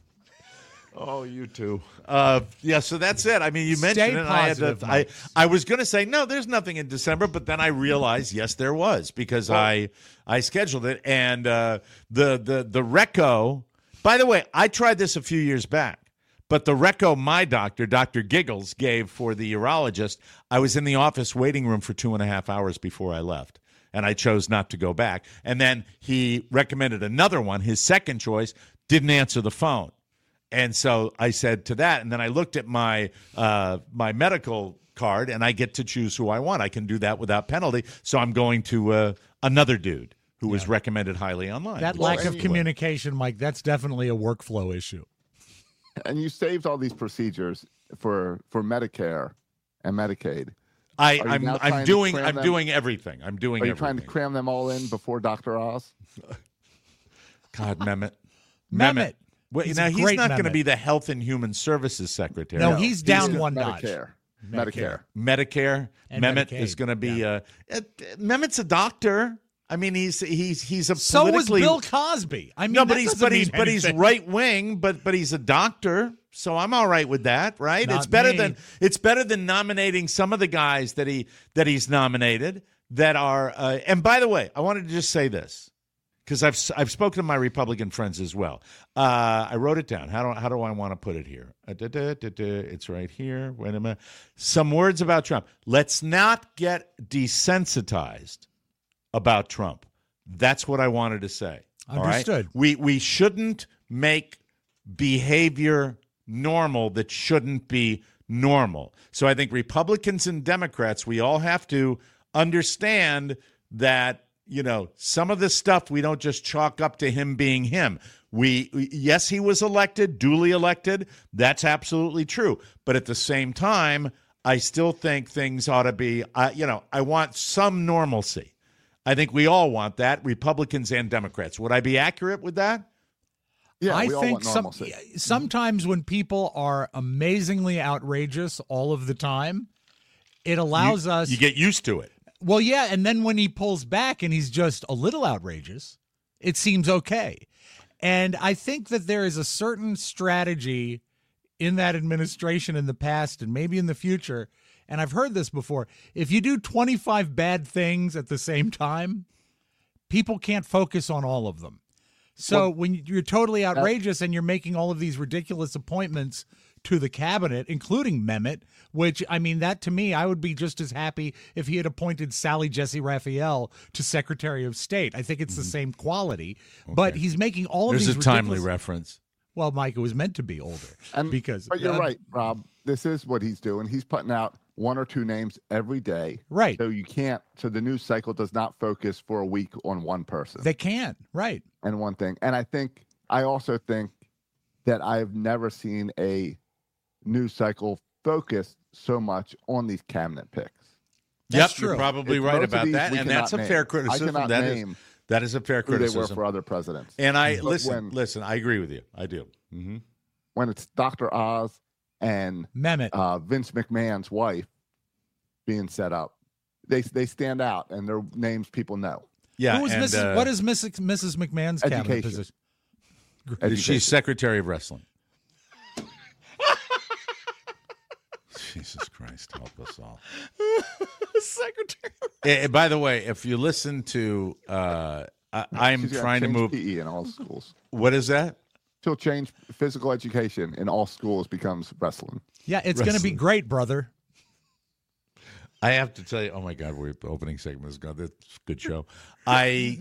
Oh, you too. Uh, yeah, so that's it. I mean, you Stay mentioned it. And I, had positive, to, I Mike. I was going to say no. There's nothing in December, but then I realized yes, there was because I I scheduled it, and uh, the the the Recco. By the way, I tried this a few years back, but the Recco my doctor, Doctor Giggles, gave for the urologist. I was in the office waiting room for two and a half hours before I left. And I chose not to go back. And then he recommended another one. His second choice didn't answer the phone. And so I said to that, and then I looked at my uh, my medical card, and I get to choose who I want. I can do that without penalty. So I'm going to uh, another dude who was recommended highly online. That which lack is- of communication, Mike, that's definitely a workflow issue. And you saved all these procedures for for Medicare and Medicaid. I, Are you I'm now I'm trying to doing cram I'm them- doing everything. I'm doing Are you everything. trying to cram them all in before Doctor Oz? God, Mehmet. Mehmet. Well, He's now a he's great not going to Mehmet. be the Health and Human Services Secretary. No, he's down just one notch. Medicare. Medicare. Medicare. Medicare. And Mehmet Medicaid, is going to be. Uh, uh, Mehmet's a doctor. I mean, he's he's he's a So was politically. Bill Cosby. I mean, no, that but he's doesn't but he's mean but he's anything. right wing. But but he's a doctor. So I'm all right with that, right? Not it's better me. than it's better than nominating some of the guys that he that he's nominated that are. Uh, and by the way, I wanted to just say this because I've I've spoken to my Republican friends as well. Uh, I wrote it down. How do how do I want to put it here? Uh, da, da, da, da. It's right here. Wait a minute. Some words about Trump. Let's not get desensitized about Trump. That's what I wanted to say. all right? Understood. We we shouldn't make behavior normal that shouldn't be normal. So I think Republicans and Democrats, we all have to understand that, you know, some of this stuff we don't just chalk up to him being him. We, yes, he was elected, duly elected. That's absolutely true. But at the same time, I still think things ought to be, uh, you know, I want some normalcy. I think we all want that, Republicans and Democrats. Would I be accurate with that? Yeah, I we all think want some, normalcy. sometimes when people are amazingly outrageous all of the time, it allows You- us. You get used to it. Well, yeah, and then when he pulls back and he's just a little outrageous, it seems okay. And I think that there is a certain strategy in that administration in the past and maybe in the future, and I've heard this before. If you do twenty-five bad things at the same time, people can't focus on all of them. So when you're totally outrageous and you're making all of these ridiculous appointments to the cabinet, including Mehmet, which, I mean, that to me, I would be just as happy if he had appointed Sally Jesse Raphael to Secretary of State. I think it's the same quality, but he's making all of There's these a timely ridiculous- reference. Well, Mike, it was meant to be older And, because but you're uh, right, Rob. This is what he's doing. He's putting out one or two names every day. Right. So you can't, so the news cycle does not focus for a week on one person They can, right? and one thing. And I think, I also think that I've never seen a news cycle focused so much on these cabinet picks. That's yep, true. you're probably It's right most of about these that, we and cannot that's a name. fair I criticism. cannot That is name that is a fair who they criticism. were for other presidents. And I But listen, when- listen. I agree with you. I do. Mm-hmm. When it's Doctor Oz and Mehmet. uh, Vince McMahon's wife being set up, they they stand out, and their names people know. Yeah. Who is and, Missus uh, what is Missus Missus McMahon's cabinet Education. position? Education. She's Secretary of Wrestling. Jesus Christ, help us all. Secretary. Eh, by the way, if you listen to, uh, I, I'm She's gonna trying to change move. P E in all schools. What is that? She'll change physical education in all schools becomes wrestling. Yeah, it's going to be Wrestling. great, brother. I have to tell you, oh my God, we're the opening segment is gone. That's a good show. I,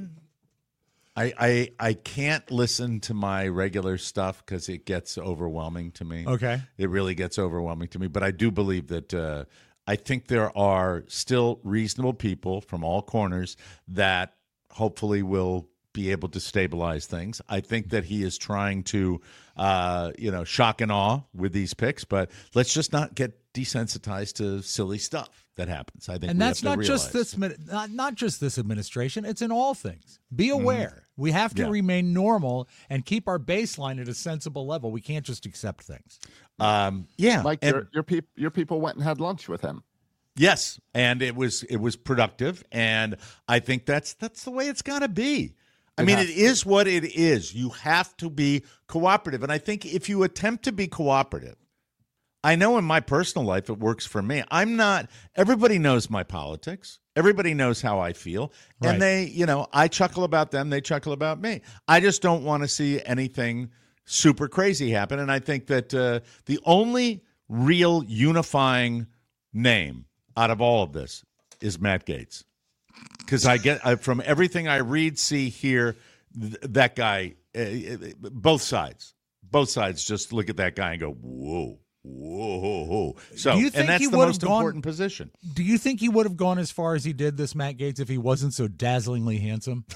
I, I, I can't listen to my regular stuff because it gets overwhelming to me. Okay. It really gets overwhelming to me. But I do believe that uh, I think there are still reasonable people from all corners that hopefully will be able to stabilize things. I think that he is trying to, uh, you know, shock and awe with these picks, but let's just not get desensitized to silly stuff that happens. I think, And we that's have to not just realize. this min- not, not just this administration, it's in all things. Be aware. We have to Yeah. remain normal and keep our baseline at a sensible level. We can't just accept things. Um, yeah, Mike, and- your your, peop, your people went and had lunch with him. yes, and it was it was productive, and I think that's that's the way it's got to be. I It mean, has it to is what it is. You have to be cooperative, and I think if you attempt to be cooperative, I know in my personal life it works for me. I'm not. Everybody knows my politics. Everybody knows how I feel, Right. and they, you know, I chuckle about them. They chuckle about me. I just don't want to see anything super crazy happen, and I think that uh, the only real unifying name out of all of this is Matt Gaetz. Because I get I, from everything I read, see, hear, th- that guy, uh, both sides, both sides just look at that guy and go, whoa, whoa, whoa, whoa. So, Do you think and that's he the would have most gone- important position. Do you think he would have gone as far as he did, this Matt Gaetz, if he wasn't so dazzlingly handsome?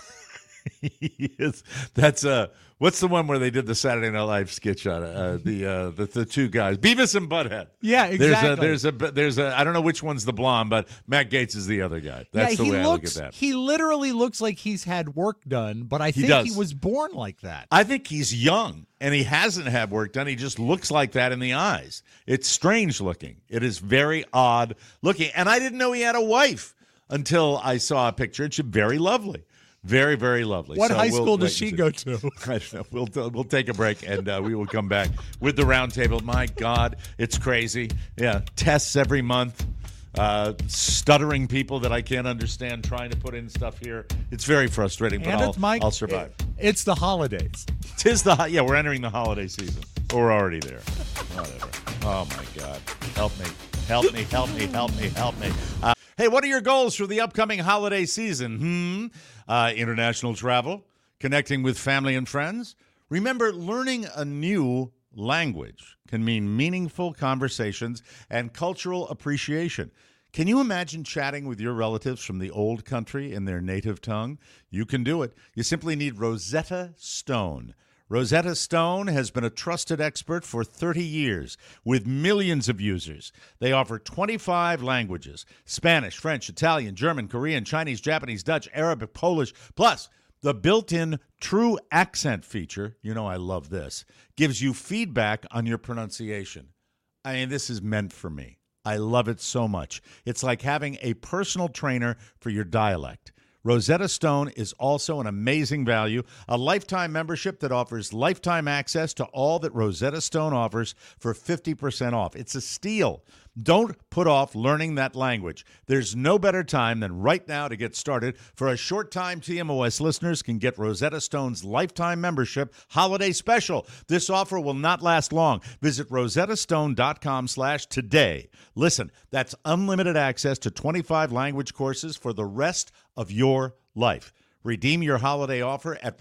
He is. That's uh, what's the one where they did the Saturday Night Live sketch on it? Uh, the uh, the the two guys, Beavis and Butthead. Yeah, exactly. There's a there's a there's a I don't know which one's the blonde, but Matt Gaetz is the other guy. That's yeah, the he way looks, I look at that. He literally looks like he's had work done, but I think does. he was born like that. I think he's young and he hasn't had work done. He just looks like that in the eyes. It's strange looking. It is very odd looking. And I didn't know he had a wife until I saw a picture. It's very lovely. Very, very lovely. What So high we'll school wait does she and go see. to? I don't know. We'll, we'll take a break and uh, we will come back with the roundtable. My God, it's crazy. Yeah, tests every month. Uh, stuttering people that I can't understand trying to put in stuff here. It's very frustrating, but And I'll, it's Mike. I'll survive. It's the holidays. Tis the yeah, we're entering the holiday season. We're already there. Whatever. Oh my God, help me, help me, help me, help me, help me. Uh, hey, what are your goals for the upcoming holiday season? Hmm. Uh, international travel, connecting with family and friends. Remember, learning a new language can mean meaningful conversations and cultural appreciation. Can you imagine chatting with your relatives from the old country in their native tongue? You can do it. You simply need Rosetta Stone. Rosetta Stone has been a trusted expert for thirty years with millions of users. They offer twenty-five languages: Spanish, French, Italian, German, Korean, Chinese, Japanese, Dutch, Arabic, Polish. Plus, the built-in True Accent feature, you know I love this, gives you feedback on your pronunciation. I mean, this is meant for me. I love it so much. It's like having a personal trainer for your dialect. Rosetta Stone is also an amazing value, a lifetime membership that offers lifetime access to all that Rosetta Stone offers for fifty percent off. It's a steal. Don't put off learning that language. There's no better time than right now to get started. For a short time, T M O S listeners can get Rosetta Stone's lifetime membership holiday special. This offer will not last long. Visit rosettastone.com slash today. Listen, that's unlimited access to twenty-five language courses for the rest of your life. Redeem your holiday offer at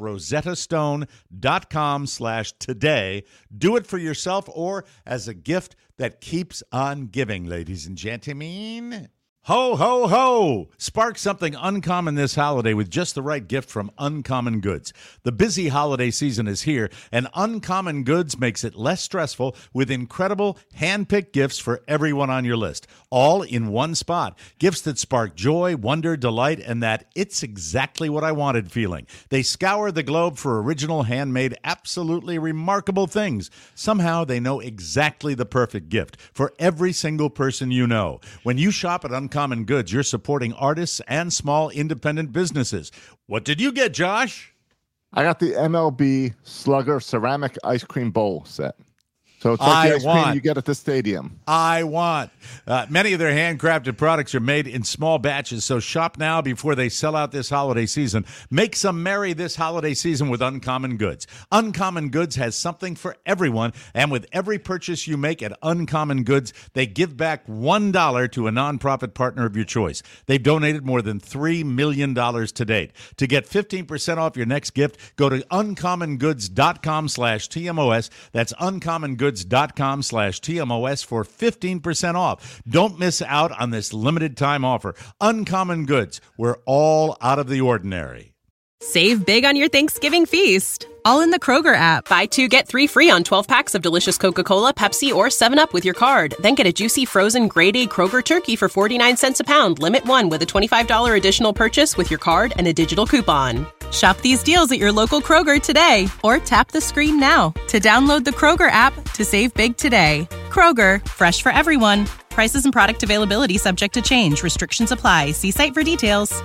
rosettastone.com slash today. Do it for yourself or as a gift that keeps on giving, ladies and gentlemen. Ho, ho, ho! Spark something uncommon this holiday with just the right gift from Uncommon Goods. The busy holiday season is here, and Uncommon Goods makes it less stressful with incredible hand-picked gifts for everyone on your list, all in one spot. Gifts that spark joy, wonder, delight, and that it's exactly what I wanted feeling. They scour the globe for original, handmade, absolutely remarkable things. Somehow they know exactly the perfect gift for every single person you know. When you shop at Uncommon Uncommon Goods, you're supporting artists and small independent businesses. What did you get, Josh? I got the M L B Slugger ceramic ice cream bowl set. So it's like I the ice want. cream you get at the stadium. I want. Uh, many of their handcrafted products are made in small batches, so shop now before they sell out this holiday season. Make some merry this holiday season with Uncommon Goods. Uncommon Goods has something for everyone, and with every purchase you make at Uncommon Goods, they give back one dollar to a nonprofit partner of your choice. They've donated more than three million dollars to date. To get fifteen percent off your next gift, go to uncommongoods.com slash TMOS. That's uncommongoods.com slash TMOS for fifteen percent off. Don't miss out on this limited time offer. Uncommon Goods, we're all out of the ordinary. Save big on your Thanksgiving feast, all in the Kroger app. Buy two, get three free on twelve packs of delicious Coca-Cola, Pepsi, or seven up with your card. Then get a juicy frozen grade A Kroger turkey for forty-nine cents a pound. Limit one with a twenty-five dollars additional purchase with your card and a digital coupon. Shop these deals at your local Kroger today, or tap the screen now to download the Kroger app to save big today. Kroger, fresh for everyone. Prices and product availability subject to change. Restrictions apply. See site for details.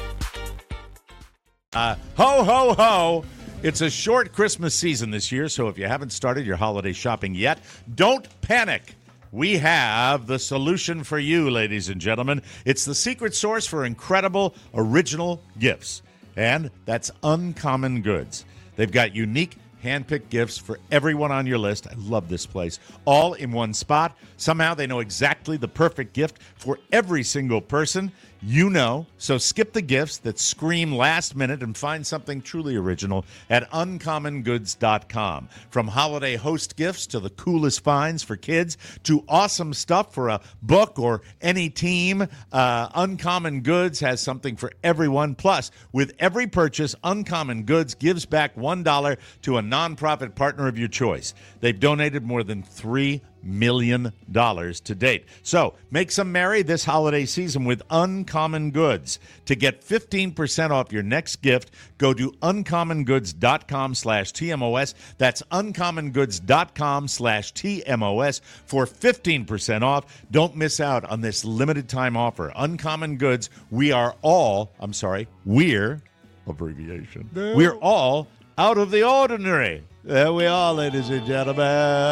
Uh, ho, ho, ho. It's a short Christmas season this year, so if you haven't started your holiday shopping yet, don't panic. We have the solution for you, ladies and gentlemen. It's the secret source for incredible, original gifts, and that's Uncommon Goods. They've got unique, hand-picked gifts for everyone on your list. I love this place. All in one spot. Somehow they know exactly the perfect gift for every single person you know. So skip the gifts that scream last minute and find something truly original at uncommon goods dot com. From holiday host gifts to the coolest finds for kids to awesome stuff for a book or any team, uh, Uncommon Goods has something for everyone. Plus, with every purchase, Uncommon Goods gives back one dollar to a nonprofit partner of your choice. They've donated more than three million dollars to date. So make some merry this holiday season with Uncommon Goods. To get fifteen percent off your next gift, go to uncommongoods.com slash TMOS. That's uncommongoods.com slash TMOS for fifteen percent off. Don't miss out on this limited time offer. Uncommon Goods, we are all, I'm sorry, we're, abbreviation, no. we're all out of the ordinary. There we are, ladies and gentlemen.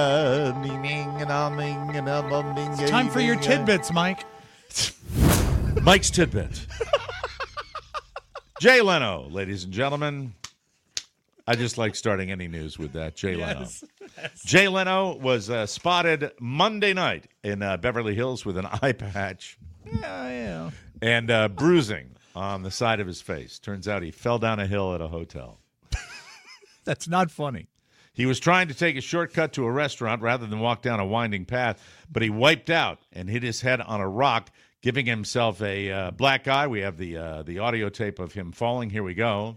It's time for your tidbits, Mike. Mike's tidbit. Jay Leno, ladies and gentlemen. I just like starting any news with that. Jay Leno. Yes. Yes. Jay Leno was uh, spotted Monday night in uh, Beverly Hills with an eye patch. Yeah, yeah. And uh, bruising on the side of his face. Turns out he fell down a hill at a hotel. That's not funny. He was trying to take a shortcut to a restaurant rather than walk down a winding path, but he wiped out and hit his head on a rock, giving himself a uh, black eye. We have the uh, the audio tape of him falling. Here we go.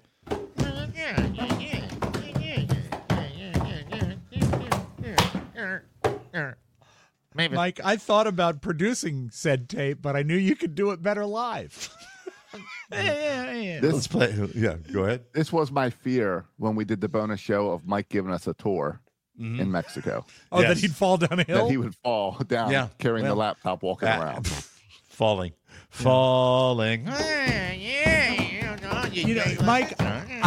Maybe. Mike, I thought about producing said tape, but I knew you could do it better live. yeah, yeah. This, Let's play. Yeah, go ahead. This was my fear when we did the bonus show of Mike giving us a tour mm-hmm. in Mexico. Oh, yes. That he'd fall down a hill? That he would fall down yeah. carrying well, the laptop, walking uh, around. Falling. Falling. You know, Mike,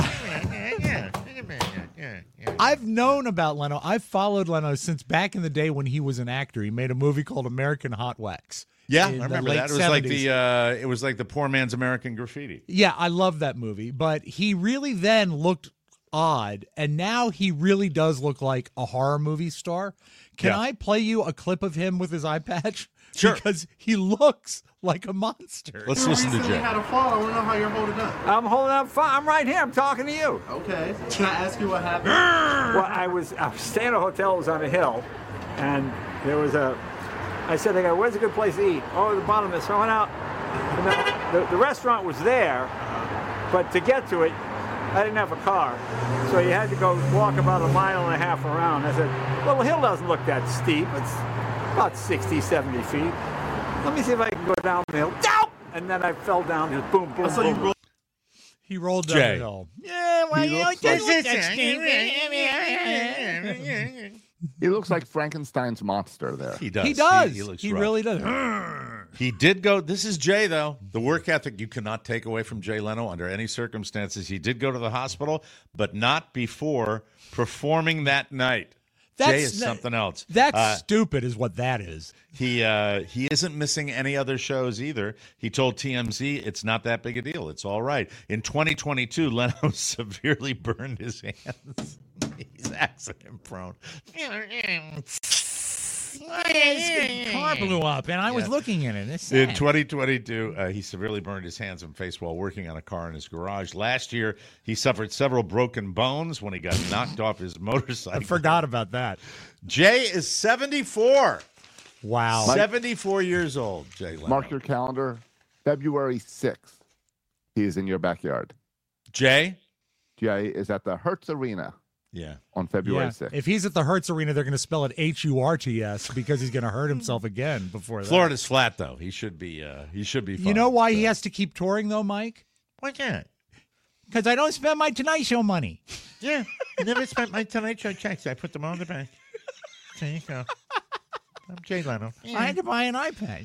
I've known about Leno. I've followed Leno since back in the day when he was an actor. He made a movie called American Hot Wax. Yeah, I remember that. It was like the uh, it was like the poor man's American Graffiti. Yeah, I love that movie. But he really then looked odd, and now he really does look like a horror movie star. Can yeah. I play you a clip of him with his eye patch? Sure. Because he looks like a monster. Let's you listen to Jay. You had a fall. I want to know how you're holding up. I'm holding up fine. I'm right here. I'm talking to you. Okay. Can I ask you what happened? Well, I was I was staying at a hotel. It was on a hill, and there was a. I said, "I go, where's a good place to eat?" Oh, the bottom of it. So I went out, the, the restaurant was there, but to get to it, I didn't have a car. So you had to go walk about a mile and a half around. I said, well, the hill doesn't look that steep. It's about sixty, seventy feet. Let me see if I can go down the hill. Down! And then I fell down, just boom, boom, So you boom. roll- He rolled down Jay. the hill. Yeah, well, you know, he looks like Frankenstein's monster there. He does. He does. He, He, looks rough. really does. He did go. This is Jay, though. The work ethic you cannot take away from Jay Leno under any circumstances. He did go to the hospital, but not before performing that night. That's Jay is not- something else. That's Uh, stupid, is what that is. He uh, he isn't missing any other shows either. He told T M Z it's not that big a deal. It's all right. In twenty twenty-two, Leno severely burned his hands. He's accident prone. His car blew up, and I was Yeah. looking in it. It's In sad. twenty twenty-two, uh, he severely burned his hands and face while working on a car in his garage. Last year, he suffered several broken bones when he got knocked off his motorcycle. I forgot about that. Jay is seventy-four. Wow. seventy-four years old, Jay Leno. Mark your calendar. February sixth, he is in your backyard. Jay? Jay is at the Hertz Arena Yeah. on February Yeah. sixth. If he's at the Hertz Arena, they're going to spell it H U R T S because he's going to hurt himself again before that. Florida's flat, though. He should be uh, He should be fine. You know why he has to keep touring, though, Mike? Why can't? Because I don't spend my Tonight Show money. Yeah. I never spent my Tonight Show checks. I put them on the bank. There you go. I'm Jay Leno. I had to buy an iPad.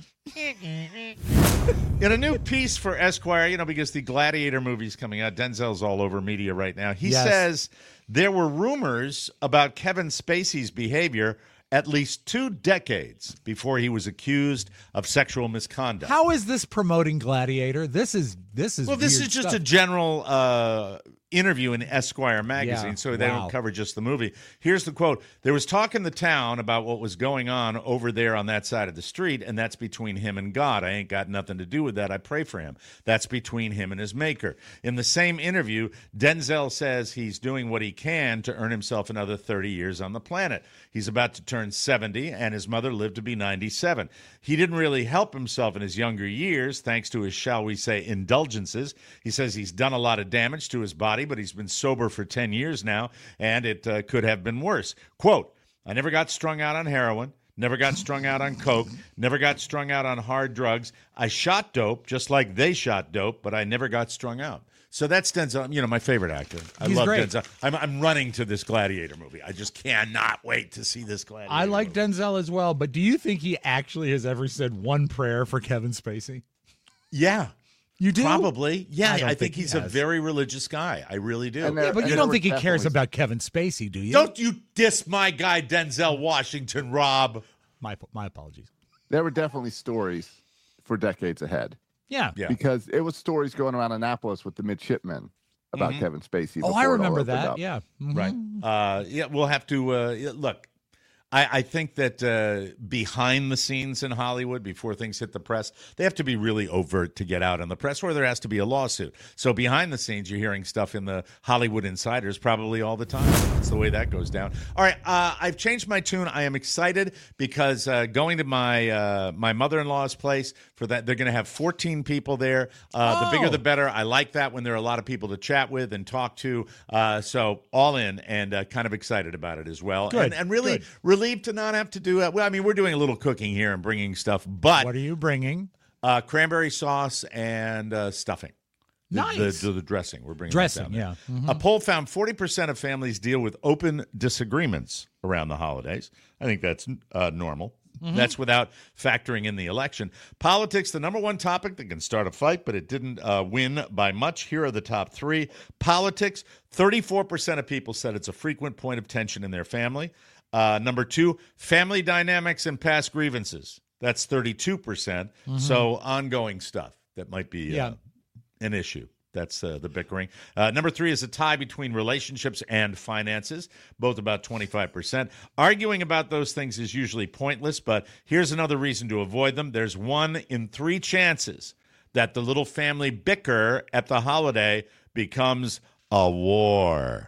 In a new piece for Esquire, you know, because the Gladiator movie's coming out, Denzel's all over media right now. He Yes. says there were rumors about Kevin Spacey's behavior at least two decades before he was accused of sexual misconduct. How is this promoting Gladiator? This is this is well, this weird is just stuff. a general uh, interview in Esquire magazine, Yeah, so they wow. don't cover just the movie. Here's the quote. There was talk in the town about what was going on over there on that side of the street, and that's between him and God. I ain't got nothing to do with that. I pray for him. That's between him and his maker. In the same interview, Denzel says he's doing what he can to earn himself another thirty years on the planet. He's about to turn seventy, and his mother lived to be ninety-seven. He didn't really help himself in his younger years, thanks to his, shall we say, indulgences. He says he's done a lot of damage to his body, but he's been sober for ten years now, and it uh, could have been worse. Quote, I never got strung out on heroin, never got strung out on coke, never got strung out on hard drugs. I shot dope just like they shot dope, but I never got strung out. So that's Denzel, you know, my favorite actor. I He's love great. Denzel. I'm, I'm running to this Gladiator movie. I just cannot wait to see this Gladiator I like movie. Denzel as well, but do you think he actually has ever said one prayer for Kevin Spacey? Yeah. You do? Probably. Yeah, I I, don't think, think he he's a has. very religious guy. I really do. And there- Yeah, but and you there don't were think he cares definitely- about Kevin Spacey, do you? Don't you diss my guy Denzel Washington, Rob. My my apologies. There were definitely stories for decades ahead Yeah. Yeah. because it was stories going around Annapolis with the midshipmen about Kevin Spacey. Oh, I before it all remember opened that. up. Yeah. Mhm. Right. Uh, yeah, we'll have to uh, yeah, look. I, I think that uh, behind the scenes in Hollywood, before things hit the press, they have to be really overt to get out in the press, or there has to be a lawsuit. So behind the scenes, you're hearing stuff in the Hollywood insiders probably all the time. That's the way that goes down. All right, uh, I've changed my tune. I am excited because uh, going to my uh, my mother-in-law's place for that, they're going to have fourteen people there. Uh, Oh. The bigger, the better. I like that when there are a lot of people to chat with and talk to. Uh, so all in, and uh, kind of excited about it as well. Good, And, and really good. relieved to not have to do it. Well, I mean, we're doing a little cooking here and bringing stuff, but What are you bringing? uh, cranberry sauce and uh, stuffing. The, Nice. The, the dressing. We're bringing that Dressing, down there. yeah. Mhm. A poll found forty percent of families deal with open disagreements around the holidays. I think that's uh, normal. Mm-hmm. That's without factoring in the election. Politics, the number one topic that can start a fight, but it didn't uh, win by much. Here are the top three. Politics, thirty-four percent of people said it's a frequent point of tension in their family. Uh, number two, family dynamics and past grievances. That's thirty-two percent. So ongoing stuff that might be uh, Yeah. an issue. That's uh, the bickering. Uh, number three is a tie between relationships and finances, both about twenty-five percent. Arguing about those things is usually pointless, but here's another reason to avoid them. There's one in three chances that the little family bicker at the holiday becomes a war.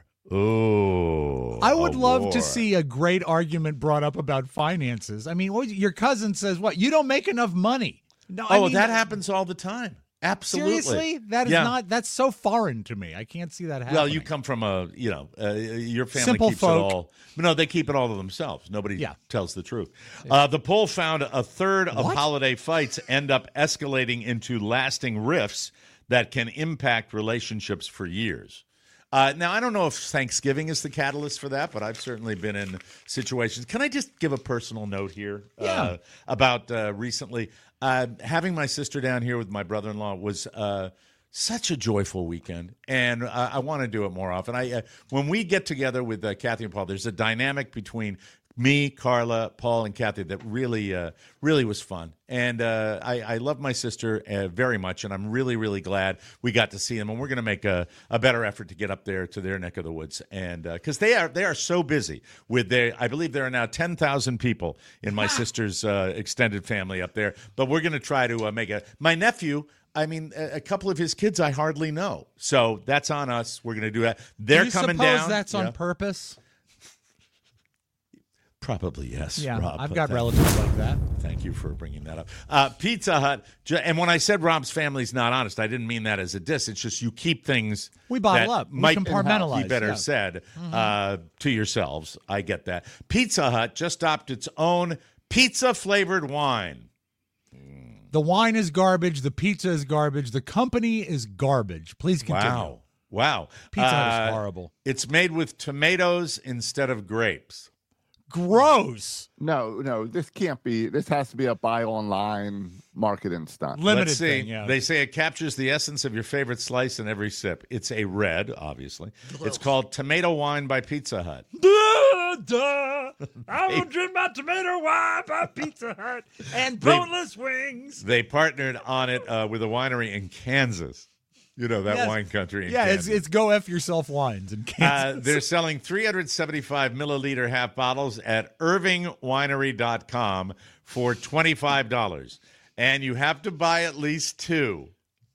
Ooh. I would a love war. to see a great argument brought up about finances. I mean, what, your cousin says, what? You don't make enough money. No, Oh, I mean, that happens all the time. Absolutely. Seriously? That is Yeah. not, that's so foreign to me. I can't see that happening. Well, you come from a, you know, uh, your family Simple keeps folk. it all. No, they keep it all to themselves. Nobody Yeah. tells the truth. Uh, the poll found a third of What? holiday fights end up escalating into lasting rifts that can impact relationships for years. Uh, now, I don't know if Thanksgiving is the catalyst for that, but I've certainly been in situations. Can I just give a personal note here Yeah. uh, about uh, recently? Uh, having my sister down here with my brother-in-law was uh, such a joyful weekend, and uh, I want to do it more often. I uh, when we get together with uh, Kathy and Paul, there's a dynamic between me, Carla, Paul, and Kathy that really, uh, really was fun. And uh, I, I love my sister uh, very much, and I'm really, really glad we got to see them. And we're going to make a, a better effort to get up there to their neck of the woods, and because uh, they are they are so busy with their. I believe there are now ten thousand people in my sister's uh, extended family up there. But we're going to try to uh, make a. My nephew. I mean, a, a couple of his kids I hardly know, so that's on us. We're going to do that. They're Do you coming suppose down. that's on Yeah. purpose? Probably yes. Yeah, Rob, I've but got thank- relatives like that. Thank you for bringing that up. Uh, Pizza Hut, ju- and when I said Rob's family's not honest, I didn't mean that as a diss. It's just you keep things. We bottle that up. We Mike compartmentalize, He better yeah. said uh, to yourselves. I get that. Pizza Hut just stopped its own pizza flavored wine. The wine is garbage. The pizza is garbage. The company is garbage. Please continue. Wow, wow. Pizza Hut Uh, is horrible. It's made with tomatoes instead of grapes. Gross. No, no, this can't be. This has to be a buy online marketing stunt. Limited Let's see. thing, yeah. They say it captures the essence of your favorite slice in every sip. It's a red, obviously. It's called Tomato Wine by Pizza Hut. Duh, duh. I will drink my tomato wine by Pizza Hut and They- boneless wings. They partnered on it uh, with a winery in Kansas. You know, that Yes. wine country in Yeah, Kansas. it's it's go F yourself wines in Uh, Kansas. they're selling three hundred seventy-five milliliter half bottles at irving winery dot com for twenty-five dollars. And you have to buy at least two.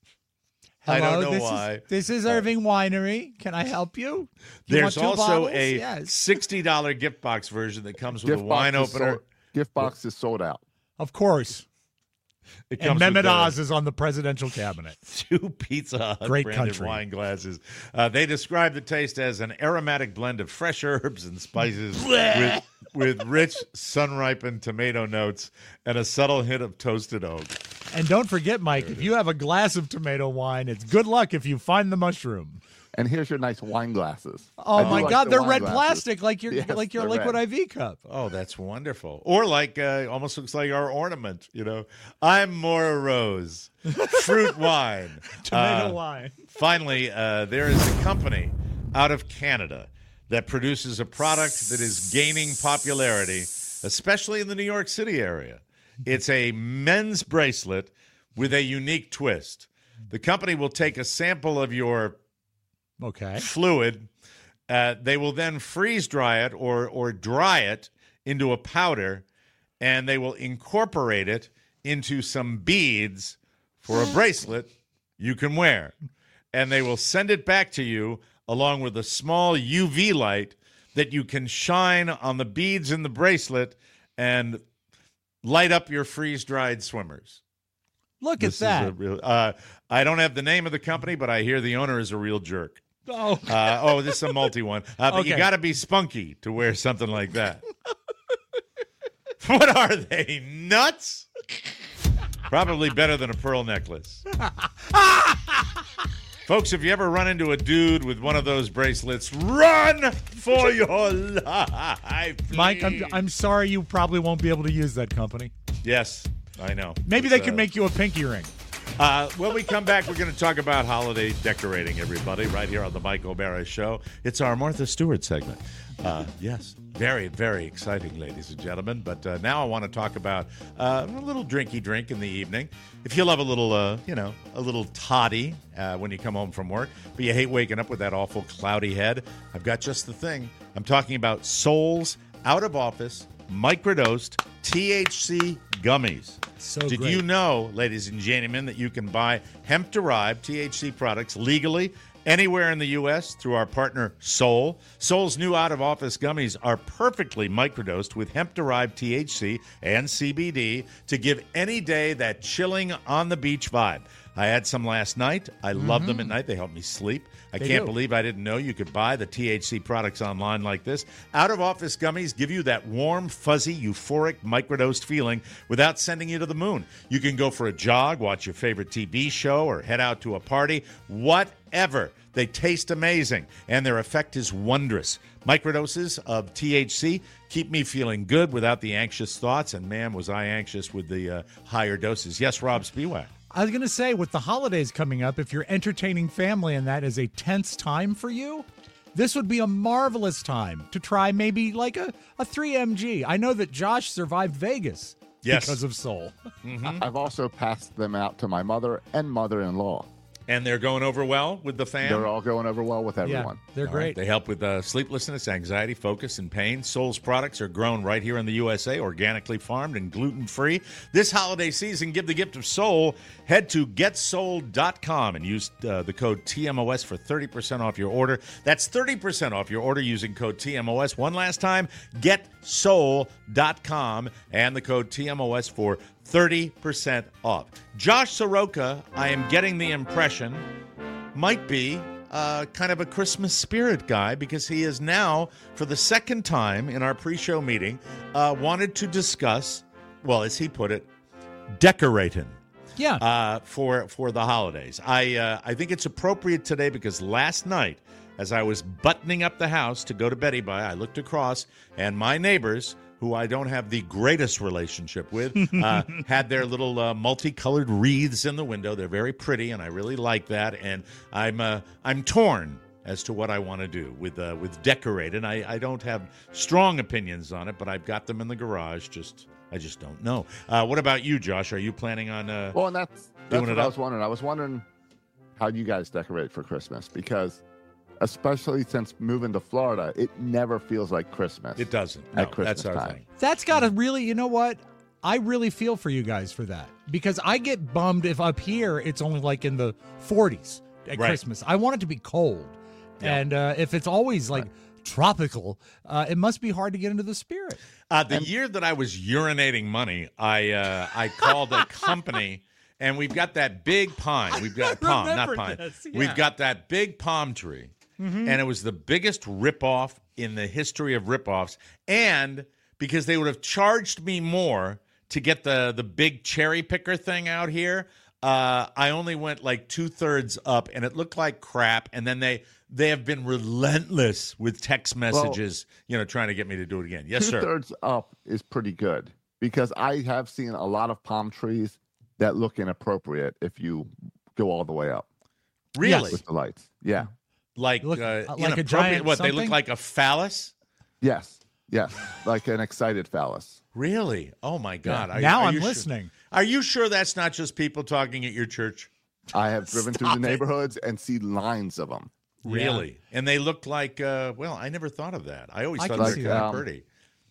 I Hello, don't know this why. Is, this is Irving Winery. Can I help you? You There's want two also bottles? a Yes. sixty dollars gift box version that comes with Gift a wine box is opener. sold- gift box is sold out. Of course. It And comes with Mehmet the- Oz is on the presidential cabinet. two Pizza Hut Great branded country. wine glasses. Uh, they describe the taste as an aromatic blend of fresh herbs and spices with, with rich sun-ripened tomato notes and a subtle hint of toasted oak. And don't forget, Mike, if you have a glass of tomato wine, it's good luck if you find the mushroom. And here's your nice wine glasses. Oh I do my like God, the they're wine red glasses. plastic, like your Yes, like your they're liquid red. I V cup. Oh, that's wonderful. Or like, uh, almost looks like our ornament, you know. I'm Maura Rose. Fruit wine. Tomato Uh, wine. Finally, uh, there is a company out of Canada that produces a product that is gaining popularity, especially in the New York City area. It's a men's bracelet with a unique twist. The company will take a sample of your Okay. fluid. Uh, they will then freeze dry it or or dry it into a powder, and they will incorporate it into some beads for a bracelet you can wear. And they will send it back to you along with a small U V light that you can shine on the beads in the bracelet and light up your freeze-dried swimmers. Look This at is that. a real, uh, I don't have the name of the company, but I hear the owner is a real jerk. Oh, Uh, oh, this is a multi one. Uh, but you Okay. got to be spunky to wear something like that. What are they, nuts? Probably better than a pearl necklace. Folks, if you ever run into a dude with one of those bracelets, run for your life. Mike, I'm please. I'm sorry you probably won't be able to use that company. Yes, I know. Maybe It's, they could uh, make you a pinky ring. Uh, when we come back, we're going to talk about holiday decorating, everybody, right here on the Mike O'Mara Show. It's our Martha Stewart segment. Uh, yes, very, very exciting, ladies and gentlemen. But uh, now I want to talk about uh, a little drinky drink in the evening. If you love a little, uh, you know, a little toddy uh, when you come home from work, but you hate waking up with that awful cloudy head, I've got just the thing. I'm talking about Souls Out of Office Microdosed T H C Gummies. So Did great. you know, ladies and gentlemen, that you can buy hemp-derived T H C products legally anywhere in the U S through our partner Sol. Sol's new out-of-office gummies are perfectly microdosed with hemp-derived T H C and C B D to give any day that chilling on-the-beach vibe. I had some last night. I mm-hmm. love them at night. They help me sleep. I they can't do. believe I didn't know you could buy the T H C products online like this. Out-of-office gummies give you that warm, fuzzy, euphoric, microdosed feeling without sending you to the moon. You can go for a jog, watch your favorite T V show, or head out to a party. Whatever. They taste amazing, and their effect is wondrous. Microdoses of T H C keep me feeling good without the anxious thoughts, and man, was I anxious with the uh, higher doses. Yes, Rob Spiewak. I was going to say, with the holidays coming up, if you're entertaining family and that is a tense time for you, this would be a marvelous time to try maybe like a, a three M G. I know that Josh survived Vegas yes. because of Sol. Mm-hmm. I've also passed them out to my mother and mother-in-law. And they're going over well with the fam? They're all going over well with everyone. Yeah, they're all great. Right. They help with uh, sleeplessness, anxiety, focus, and pain. Sol's products are grown right here in the U S A, organically farmed and gluten-free. This holiday season, give the gift of Sol. Head to get sol dot com and use uh, the code T M O S for thirty percent off your order. That's thirty percent off your order using code T M O S. One last time, get sol dot com and the code T M O S for thirty percent off. Josh Soroka, I am getting the impression, might be uh, kind of a Christmas spirit guy because he is now, for the second time in our pre-show meeting, uh, wanted to discuss, well, as he put it, decorating. Yeah. Uh, for for the holidays. I uh, I think it's appropriate today because last night, as I was buttoning up the house to go to Betty by, I looked across, and my neighbors, who I don't have the greatest relationship with, uh, had their little uh, multicolored wreaths in the window. They're very pretty, and I really like that. And I'm uh, I'm torn as to what I want to do with uh, with decorating. I, I don't have strong opinions on it, but I've got them in the garage. Just I just don't know. Uh, what about you, Josh? Are you planning on uh, well, and that's that's doing what it I up? was wondering. I was wondering how you guys decorate for Christmas because, especially since moving to Florida, it never feels like Christmas. It doesn't. At No, Christmas that's our time. thing. That's got to really, you know what? I really feel for you guys for that because I get bummed if up here it's only like in the forties at Right. Christmas. I want it to be cold. Yeah. And uh, if it's always like Right. tropical, uh, it must be hard to get into the spirit. Uh, the year that I was urinating money, I uh, I called a company, and we've got that big pine. We've got palm, not remember pine. this, yeah. We've got that big palm tree, Mm-hmm. and it was the biggest ripoff in the history of ripoffs. And because they would have charged me more to get the the big cherry picker thing out here, uh, I only went like two thirds up, and it looked like crap. And then they they have been relentless with text messages, you know, trying to get me to do it again. Yes, sir. Two thirds up is pretty good because I have seen a lot of palm trees that look inappropriate if you go all the way up. Really? With the lights. Yeah. Like, Look, uh, uh, like a inappropriate- giant what, they look something? like a phallus? Yes. Yes. Like an excited phallus. Really? Oh, my God. Are, now are I'm you listening. Sure, are you sure that's not just people talking at your church? I have driven through Stop the it. neighborhoods and see lines of them. Really? And they look like, uh, well, I never thought of that. I always I thought can they see were kind that. of pretty.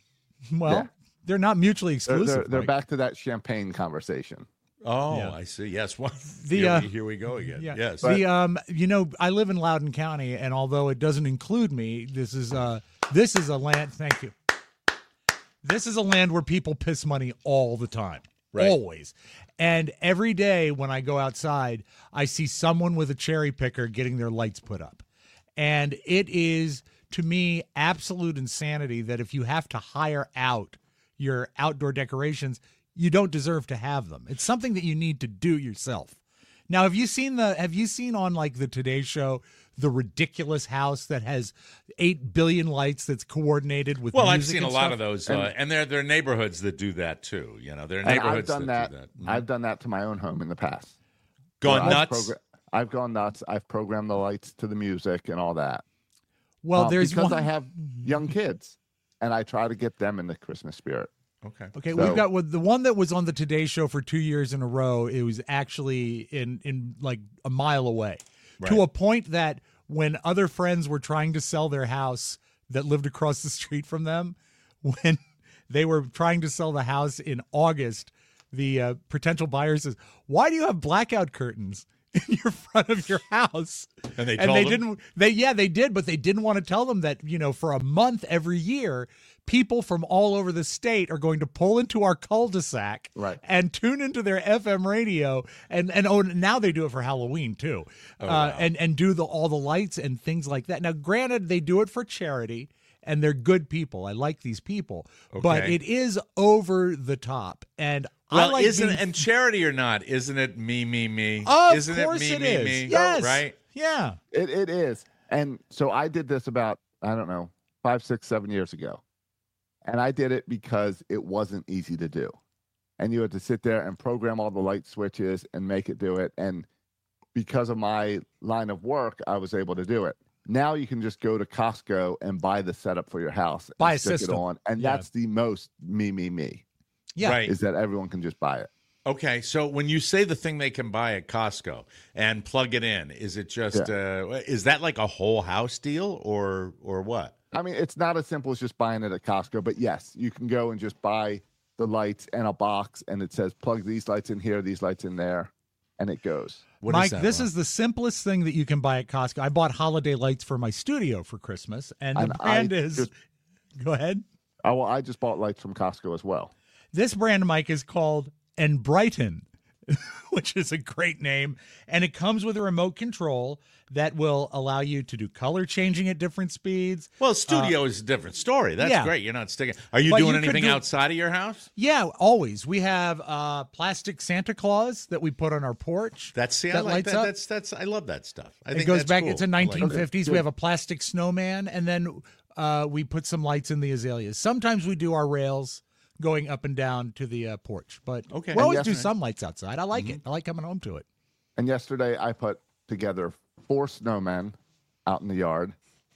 Well, Yeah. they're not mutually They're, exclusive. they're, they're Mike. back to that champagne conversation. Oh, Yeah. I see. Yes. Well, The, here, uh, we, here we go again. Yeah. Yes. The um, you know, I live in Loudoun County, and although it doesn't include me, this is uh, this is a land. Thank you. This is a land where people piss money all the time, Right. always. And every day when I go outside, I see someone with a cherry picker getting their lights put up, and it is to me absolute insanity that if you have to hire out your outdoor decorations, you don't deserve to have them. It's something that you need to do yourself. Now, have you seen the have you seen on like the Today Show the ridiculous house that has eight billion lights that's coordinated with well, I've music seen a and lot stuff? of those, uh, and, and there there are neighborhoods that do that too. You know, there are And I've neighborhoods done that, that. do that. Mhm. I've done that to my own home in the past. Gone Where I've nuts. progra- I've gone nuts. I've programmed the lights to the music and all that. Well, Uh, there's because one. I have young kids, and I try to get them in the Christmas spirit. Okay. Okay, So- we've got with the one that was on the Today Show for two years in a row. It was actually in in like a mile away, to Right. a point that when other friends were trying to sell their house that lived across the street from them, when they were trying to sell the house in August, the uh, potential buyer says, "Why do you have blackout curtains?" in your front of your house. And they and told they them? didn't they yeah, they did, but they didn't want to tell them that, you know, for a month every year, people from all over the state are going to pull into our cul-de-sac Right. and tune into their F M radio and and oh, now they do it for Halloween too. Oh, uh, wow. and and do the all the lights and things like that. Now granted, they do it for charity and they're good people. I like these people. But Okay. it is over the top. And Well, I like isn't being- it, and charity or not, isn't it me, me, me? Of isn't course it it me, me, is. me? Yes. Right? Yeah. It it is. And so I did this about, I don't know, five, six, seven years ago. And I did it because it wasn't easy to do. And you had to sit there and program all the light switches and make it do it. And because of my line of work, I was able to do it. Now you can just go to Costco and buy the setup for your house. Buy and a stick system. it on. And Yeah. that's the most me, me, me, Yeah. Right. is that everyone can just buy it. Okay, so when you say the thing they can buy at Costco and plug it in, is it just uh, is that like a whole house deal or or what? I mean, it's not as simple as just buying it at Costco, but yes, you can go and just buy the lights in a box and it says plug these lights in here, these lights in there, and it goes. What Mike, is that, this Rob? is the simplest thing that you can buy at Costco. I bought holiday lights for my studio for Christmas, and the And I brand is. just- Go ahead. Oh, well, I just bought lights from Costco as well. This brand, Mike, is called And Brighton, which is a great name, and it comes with a remote control that will allow you to do color changing at different speeds. Well, studio is a different story. That's yeah. great. You're not sticking. Are you But doing you could anything do- outside of your house? Yeah, always. We have uh, plastic Santa Claus that we put on our porch. That's see, I that like lights that. up. That's that's. I love that stuff. I It think goes that's back. cool. It's a I like nineteen that. fifties. We have a plastic snowman, and then uh, we put some lights in the azaleas. Sometimes we do our rails going up and down to the uh, porch, but Okay. we always And do yes- some lights outside. I like it. I like coming home to it. And yesterday I put together four snowmen out in the yard,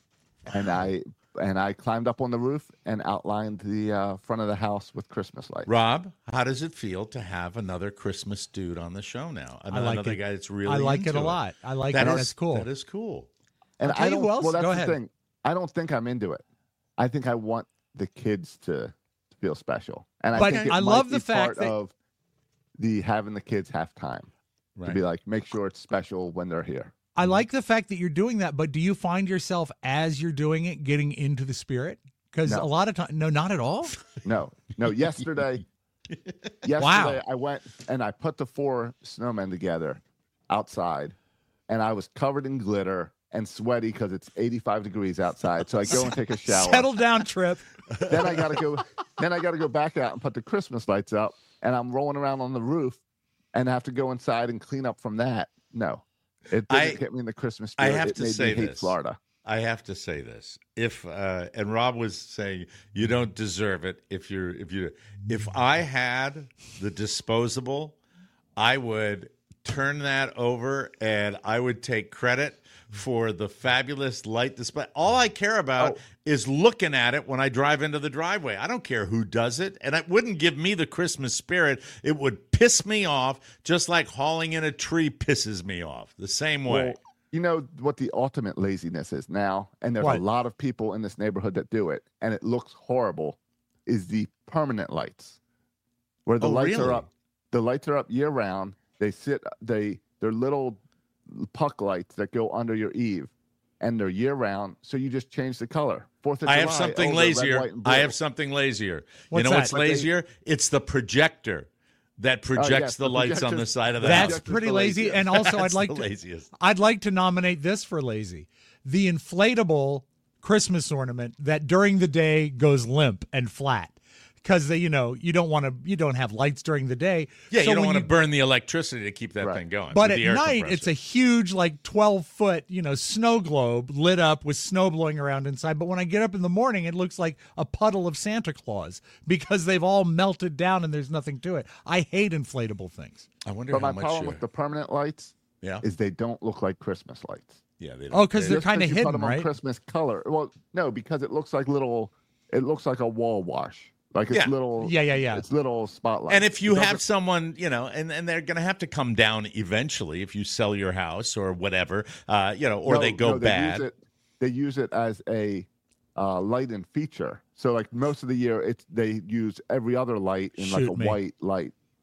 and I and I climbed up on the roof and outlined the uh, front of the house with Christmas lights. Rob, how does it feel to have another Christmas dude on the show now? I like Another it. guy that's really I like it into a lot. I like That it. is- That's cool. That is cool. And I'll tell I you don't. who else- Well, that's go the ahead. thing. I don't think I'm into it. I think I want the kids to feel special, and I But think it I might love be the fact part that- of the having the kids have time to Right. be like, make sure it's special when they're here. I like the fact that you're doing that, but do you find yourself as you're doing it getting into the spirit? Because No. a lot of times, no, not at all. No, no. Yesterday, yesterday Wow. I went and I put the four snowmen together outside, and I was covered in glitter and sweaty because it's eighty-five degrees outside. So I go and take a shower. Settle down, Trip. Then I gotta go. Then I gotta go back out and put the Christmas lights up, and I'm rolling around on the roof, and I have to go inside and clean up from that. No, it doesn't I- get me in the Christmas I spirit. have it to made say me hate this. Florida. I have to say this. If uh, and Rob was saying you don't deserve it if you're if you if I had the disposable, I would turn that over and I would take credit for the fabulous light display. All I care about Oh. is looking at it when I drive into the driveway. I don't care who does it, and it wouldn't give me the Christmas spirit. It would piss me off, just like hauling in a tree pisses me off. The same way. Well, you know what the ultimate laziness is now, and there's What? a lot of people in this neighborhood that do it, and it looks horrible, is the permanent lights. Where the Oh, lights really? are up. The lights are up year round. They sit they they're little puck lights that go under your eave, and they're year round, so you just change the color. Fourth of I July, have something oh, they're red, lazier. white, and I blue. have something lazier. What's you know that? what's But they- lazier? It's the projector that projects yes, the, the lights on the projector's- side of the That's house. That's pretty the lazy. laziest. And also, I'd That's like the to, laziest. I'd like to nominate this for lazy: the inflatable Christmas ornament that during the day goes limp and flat. Because you know you don't want to, you don't have lights during the day. Yeah, So you don't when want to burn the electricity to keep that Right. thing going. But with at the air night, it's a compressor. huge, like twelve foot, you know, snow globe lit up with snow blowing around inside. But when I get up in the morning, it looks like a puddle of Santa Claus because they've all melted down and there's nothing to it. I hate inflatable things. I wonder But how my much. problem uh, with the permanent lights yeah, is they don't look like Christmas lights. yeah. They don't, Oh, 'cause they- they're Just kinda 'cause you put hidden, them on right? Christmas color. Well, no, because it looks like little. It looks like a wall wash. Like it's Yeah. little. Yeah, yeah, yeah. It's little spotlights. And if you It have doesn't- someone, you know, and, and they're going to have to come down eventually if you sell your house or whatever, uh, you know, or No, they go no, bad. Use it, they use it as a uh, light-in feature. So like most of the year, it's they use every other light in like Shoot a me. white light.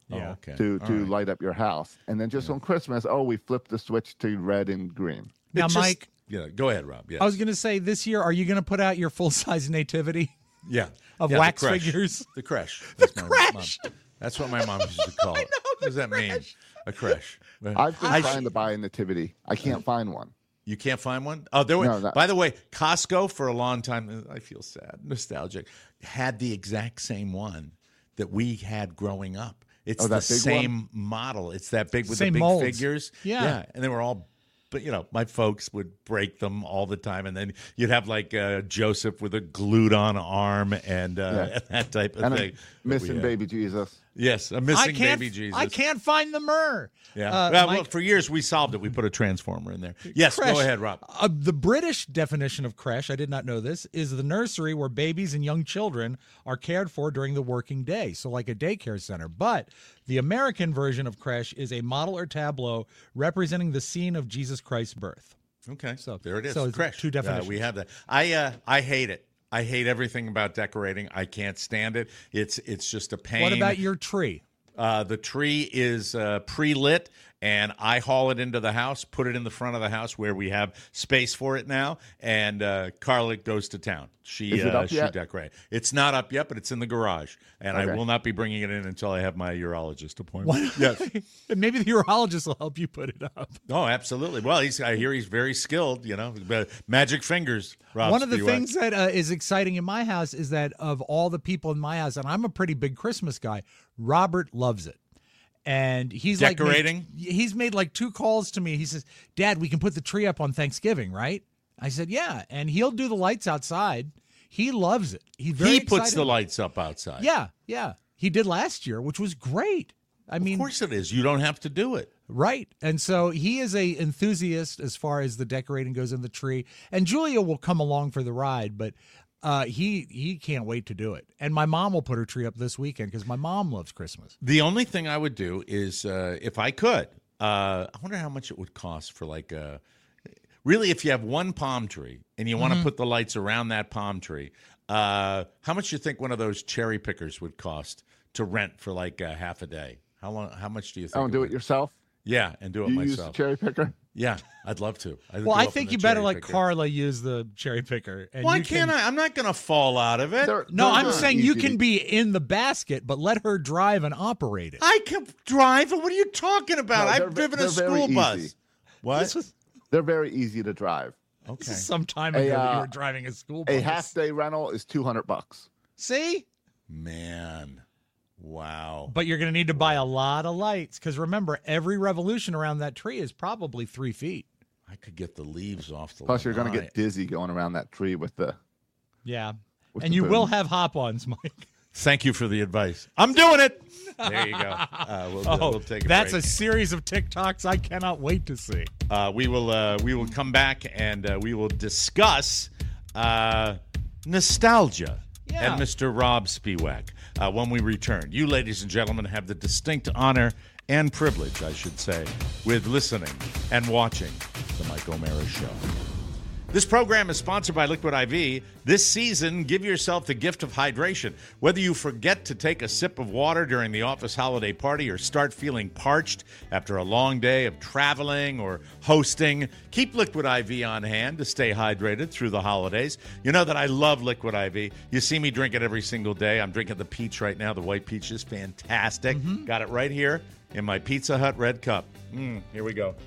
Yeah. Oh, okay. to All to right. light up your house. And then just on Christmas, oh, we flipped the switch to red and green. Now, It's just- Mike, Yeah, go ahead, Rob. Yes. I was going to say this year, are you going to put out your full size nativity? yeah. of Yeah, the wax creche. figures. The creche. That's my creche. Mom. That's what my mom used to call it. What does that mean? A creche. I've been I- trying to buy a nativity. I can't find one. You can't find one? Oh, there were. No, that- By the way, Costco for a long time, I feel sad, nostalgic, had the exact same one that we had growing up. It's Oh, the that big same model. It's that big with Same the big molds. figures. Yeah. Yeah. And they were all, but you know, my folks would break them all the time. And then you'd have like uh, Joseph with a glued on arm and uh, Yeah. that type of And thing. I'm that we missing had. baby Jesus. Yes, a I missing can't, baby Jesus. I can't find the myrrh. Yeah. Uh, well, Mike- well, for years we solved it. We put a transformer in there. Yes, Creche. go ahead, Rob. Uh, the British definition of creche, I did not know this, is the nursery where babies and young children are cared for during the working day, so like a daycare center. But the American version of creche is a model or tableau representing the scene of Jesus Christ's birth. Okay, So- there it is. so it's Creche. two definitions. Uh, we have that. I uh, I hate it. I hate everything about decorating. I can't stand it. It's it's just a pain. What about your tree? Uh, the tree is uh, pre-lit, and I haul it into the house, put it in the front of the house where we have space for it now, and uh, Carla goes to town. She Is it uh, up she yet? decorates. It's not up yet, but it's in the garage, and I Okay. will not be bringing it in until I have my urologist appointment. Yes. Maybe the urologist will help you put it up. Oh, absolutely. Well, he's I hear he's very skilled. You know, but magic fingers. Rob One of the Spiewak. things that uh, is exciting in my house is that of all the people in my house, and I'm a pretty big Christmas guy, Robert loves it. And he's Decorating? like made, he's made like two calls to me. He says, "Dad, we can put the tree up on Thanksgiving, right?" I said, "Yeah." And he'll do the lights outside. He loves it. He very he puts excited. the lights up outside. Yeah, yeah. He did last year, which was great. I mean, Of course it is. You don't have to do it. right. And so he is a enthusiast as far as the decorating goes in the tree. And Julia will come along for the ride, but uh, he he can't wait to do it. And my mom will put her tree up this weekend because my mom loves Christmas. The only thing I would do is, uh, if I could, uh, I wonder how much it would cost for like a. Really, if you have one palm tree and you want to put the lights around that palm tree, uh, how much do you think one of those cherry pickers would cost to rent for like uh, half a day? How long? How much do you think? Oh, and do would- it yourself? Yeah, and do it You use the myself. cherry picker? Yeah, I'd love to. I'd Well, go I up in think the you better cherry let picker. Carla use the cherry picker. And Why you can't can, I? I'm not going to fall out of it. They're- No, they're I'm very saying you easy can to- be in the basket, but let her drive and operate it. I can drive. What are you talking about? No, they're I've ve- driven a they're very school bus. easy. What? This was They're very easy to drive. Okay. some time A, ago that you uh, were driving a school bus. A half day rental is two hundred bucks. See? Man. Wow. But you're going to need to buy a lot of lights because remember, every revolution around that tree is probably three feet. I could get the leaves off the Plus, you're going to line. get dizzy going around that tree with the. Yeah. With And the you boom. will have hop-ons, Mike. Thank you for the advice. I'm doing it. There you go. Uh, we'll, Oh, we'll take a that's break. a series of TikToks I cannot wait to see. Uh, we will uh, we will come back and uh, we will discuss uh, nostalgia Yeah. and Mister Rob Spiewak uh, when we return. You, ladies and gentlemen, have the distinct honor and privilege, I should say, with listening and watching the Mike O'Mara Show. This program is sponsored by Liquid I V. This season, give yourself the gift of hydration. Whether you forget to take a sip of water during the office holiday party or start feeling parched after a long day of traveling or hosting, keep Liquid I V on hand to stay hydrated through the holidays. You know that I love Liquid I V. You see me drink it every single day. I'm drinking the peach right now. The white peach is fantastic. Got it right here in my Pizza Hut red cup. Mm, here we go.